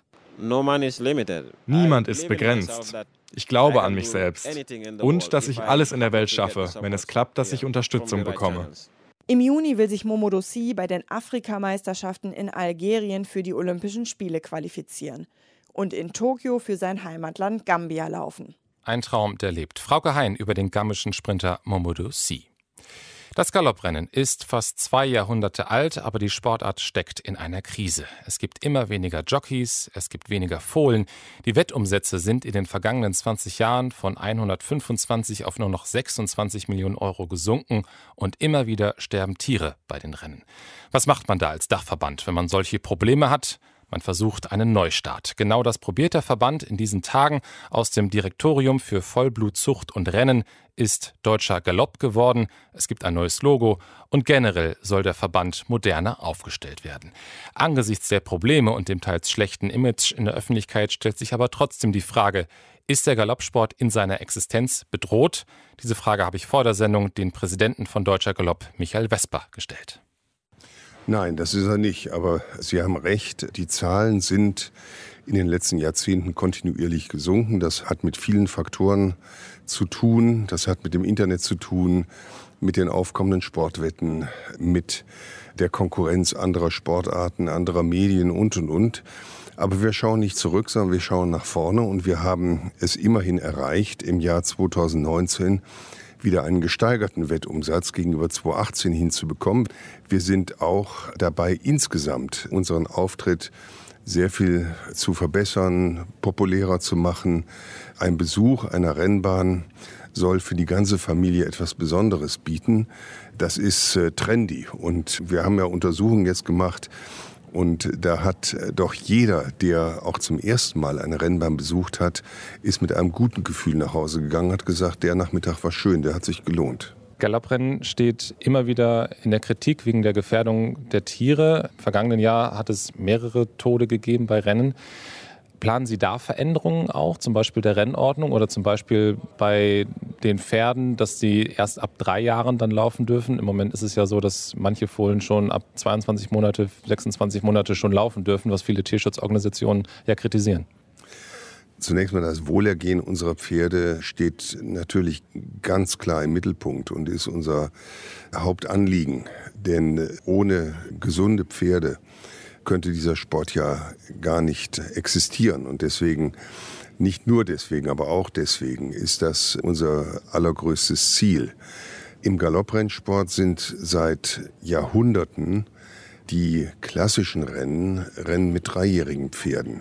Niemand ist begrenzt. Ich glaube an mich selbst und dass ich alles in der Welt schaffe, wenn es klappt, dass ich Unterstützung bekomme. Im Juni will sich Momodou Sy bei den Afrikameisterschaften in Algerien für die Olympischen Spiele qualifizieren und in Tokio für sein Heimatland Gambia laufen. Ein Traum, der lebt. Frauke Hein über den gambischen Sprinter Momodou Sy. Das Galopprennen ist fast zwei Jahrhunderte alt, aber die Sportart steckt in einer Krise. Es gibt immer weniger Jockeys, es gibt weniger Fohlen. Die Wettumsätze sind in den vergangenen zwanzig Jahren von hundertfünfundzwanzig auf nur noch sechsundzwanzig Millionen Euro gesunken und immer wieder sterben Tiere bei den Rennen. Was macht man da als Dachverband, wenn man solche Probleme hat? Man versucht einen Neustart. Genau das probiert der Verband in diesen Tagen. Aus dem Direktorium für Vollblutzucht und Rennen ist Deutscher Galopp geworden. Es gibt ein neues Logo und generell soll der Verband moderner aufgestellt werden. Angesichts der Probleme und dem teils schlechten Image in der Öffentlichkeit stellt sich aber trotzdem die Frage, ist der Galoppsport in seiner Existenz bedroht? Diese Frage habe ich vor der Sendung den Präsidenten von Deutscher Galopp, Michael Vesper, gestellt. Nein, das ist er nicht. Aber Sie haben recht, die Zahlen sind in den letzten Jahrzehnten kontinuierlich gesunken. Das hat mit vielen Faktoren zu tun. Das hat mit dem Internet zu tun, mit den aufkommenden Sportwetten, mit der Konkurrenz anderer Sportarten, anderer Medien und, und, und. Aber wir schauen nicht zurück, sondern wir schauen nach vorne. Und wir haben es immerhin erreicht, im Jahr zweitausendneunzehn wieder einen gesteigerten Wettumsatz gegenüber zweitausendachtzehn hinzubekommen. Wir sind auch dabei, insgesamt unseren Auftritt sehr viel zu verbessern, populärer zu machen. Ein Besuch einer Rennbahn soll für die ganze Familie etwas Besonderes bieten. Das ist äh, trendy. Und wir haben ja Untersuchungen jetzt gemacht. Und da hat doch jeder, der auch zum ersten Mal eine Rennbahn besucht hat, ist mit einem guten Gefühl nach Hause gegangen, hat gesagt, der Nachmittag war schön, der hat sich gelohnt. Galopprennen steht immer wieder in der Kritik wegen der Gefährdung der Tiere. Im vergangenen Jahr hat es mehrere Tode gegeben bei Rennen. Planen Sie da Veränderungen auch, zum Beispiel der Rennordnung oder zum Beispiel bei den Pferden, dass sie erst ab drei Jahren dann laufen dürfen? Im Moment ist es ja so, dass manche Fohlen schon ab zweiundzwanzig Monate, sechsundzwanzig Monate schon laufen dürfen, was viele Tierschutzorganisationen ja kritisieren. Zunächst mal das Wohlergehen unserer Pferde steht natürlich ganz klar im Mittelpunkt und ist unser Hauptanliegen. Denn ohne gesunde Pferde könnte dieser Sport ja gar nicht existieren. Und deswegen, nicht nur deswegen, aber auch deswegen ist das unser allergrößtes Ziel. Im Galopprennsport sind seit Jahrhunderten Die klassischen Rennen, Rennen mit dreijährigen Pferden.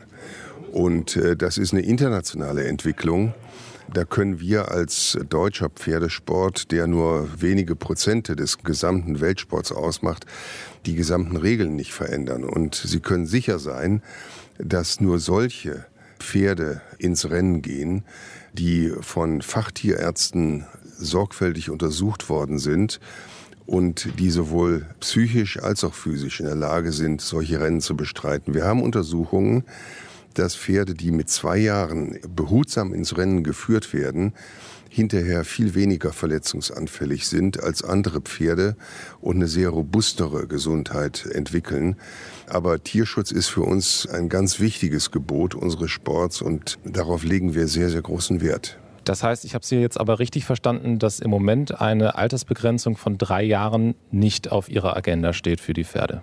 Und äh, das ist eine internationale Entwicklung. Da können wir als deutscher Pferdesport, der nur wenige Prozente des gesamten Weltsports ausmacht, die gesamten Regeln nicht verändern. Und Sie können sicher sein, dass nur solche Pferde ins Rennen gehen, die von Fachtierärzten sorgfältig untersucht worden sind und die sowohl psychisch als auch physisch in der Lage sind, solche Rennen zu bestreiten. Wir haben Untersuchungen, dass Pferde, die mit zwei Jahren behutsam ins Rennen geführt werden, hinterher viel weniger verletzungsanfällig sind als andere Pferde und eine sehr robustere Gesundheit entwickeln. Aber Tierschutz ist für uns ein ganz wichtiges Gebot unseres Sports und darauf legen wir sehr, sehr großen Wert. Das heißt, ich habe Sie jetzt aber richtig verstanden, dass im Moment eine Altersbegrenzung von drei Jahren nicht auf Ihrer Agenda steht für die Pferde.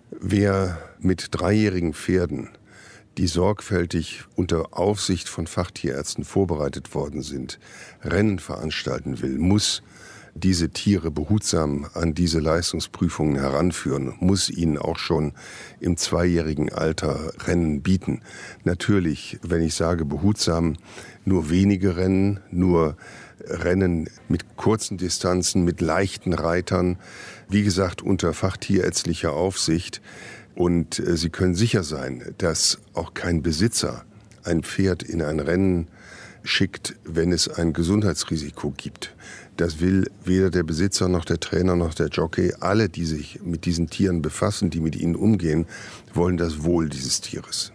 Wer mit dreijährigen Pferden, die sorgfältig unter Aufsicht von Fachtierärzten vorbereitet worden sind, Rennen veranstalten will, muss diese Tiere behutsam an diese Leistungsprüfungen heranführen, muss ihnen auch schon im zweijährigen Alter Rennen bieten. Natürlich, wenn ich sage behutsam, nur wenige Rennen, nur Rennen mit kurzen Distanzen, mit leichten Reitern, wie gesagt unter fachtierärztlicher Aufsicht. Und äh, Sie können sicher sein, dass auch kein Besitzer ein Pferd in ein Rennen schickt, wenn es ein Gesundheitsrisiko gibt. Das will weder der Besitzer noch der Trainer noch der Jockey. Alle, die sich mit diesen Tieren befassen, die mit ihnen umgehen, wollen das Wohl dieses Tieres.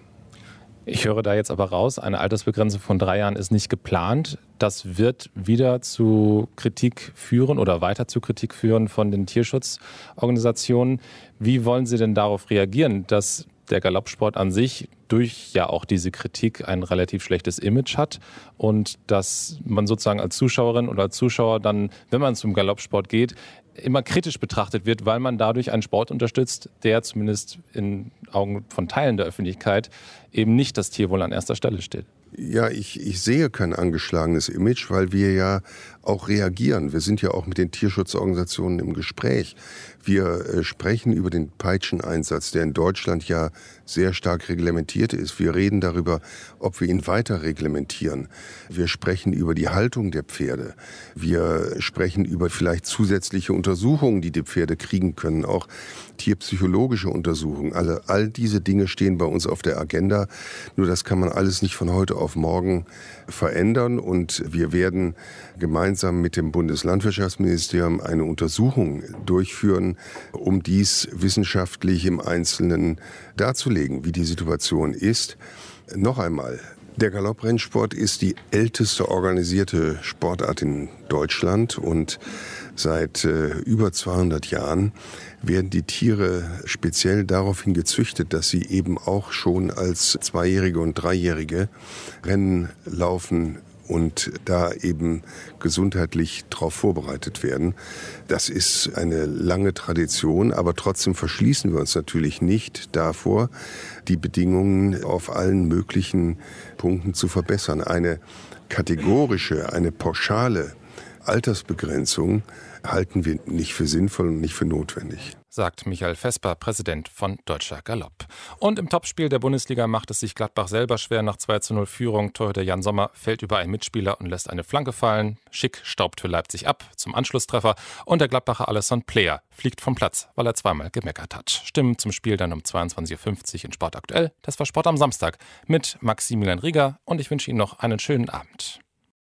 Ich höre da jetzt aber raus, eine Altersbegrenzung von drei Jahren ist nicht geplant. Das wird wieder zu Kritik führen oder weiter zu Kritik führen von den Tierschutzorganisationen. Wie wollen Sie denn darauf reagieren, dass der Galoppsport an sich durch ja auch diese Kritik ein relativ schlechtes Image hat und dass man sozusagen als Zuschauerin oder als Zuschauer dann, wenn man zum Galoppsport geht, immer kritisch betrachtet wird, weil man dadurch einen Sport unterstützt, der zumindest in Augen von Teilen der Öffentlichkeit eben nicht das Tierwohl an erster Stelle steht? Ja, ich, ich sehe kein angeschlagenes Image, weil wir ja auch reagieren. Wir sind ja auch mit den Tierschutzorganisationen im Gespräch. Wir äh, sprechen über den Peitscheneinsatz, der in Deutschland ja sehr stark reglementiert ist. Wir reden darüber, ob wir ihn weiter reglementieren. Wir sprechen über die Haltung der Pferde. Wir sprechen über vielleicht zusätzliche Untersuchungen, die die Pferde kriegen können, auch tierpsychologische Untersuchungen. Alle, all diese Dinge stehen bei uns auf der Agenda. Nur das kann man alles nicht von heute auf morgen verändern. Und wir werden gemeinsam mit dem Bundeslandwirtschaftsministerium eine Untersuchung durchführen, um dies wissenschaftlich im Einzelnen darzulegen, wie die Situation ist. Noch einmal, der Galopprennsport ist die älteste organisierte Sportart in Deutschland und seit äh, über zweihundert Jahren werden die Tiere speziell daraufhin gezüchtet, dass sie eben auch schon als Zweijährige und Dreijährige Rennen laufen und da eben gesundheitlich darauf vorbereitet werden. Das ist eine lange Tradition, aber trotzdem verschließen wir uns natürlich nicht davor, die Bedingungen auf allen möglichen Punkten zu verbessern. Eine kategorische, eine pauschale Altersbegrenzung halten wir nicht für sinnvoll und nicht für notwendig. Sagt Michael Vesper, Präsident von Deutscher Galopp. Und im Topspiel der Bundesliga macht es sich Gladbach selber schwer. Nach zwei zu null Führung, Torhüter Jan Sommer fällt über einen Mitspieler und lässt eine Flanke fallen. Schick staubt für Leipzig ab zum Anschlusstreffer. Und der Gladbacher Alessandro Player fliegt vom Platz, weil er zweimal gemeckert hat. Stimmen zum Spiel dann um zweiundzwanzig Uhr fünfzig in Sport aktuell. Das war Sport am Samstag mit Maximilian Rieger und ich wünsche Ihnen noch einen schönen Abend.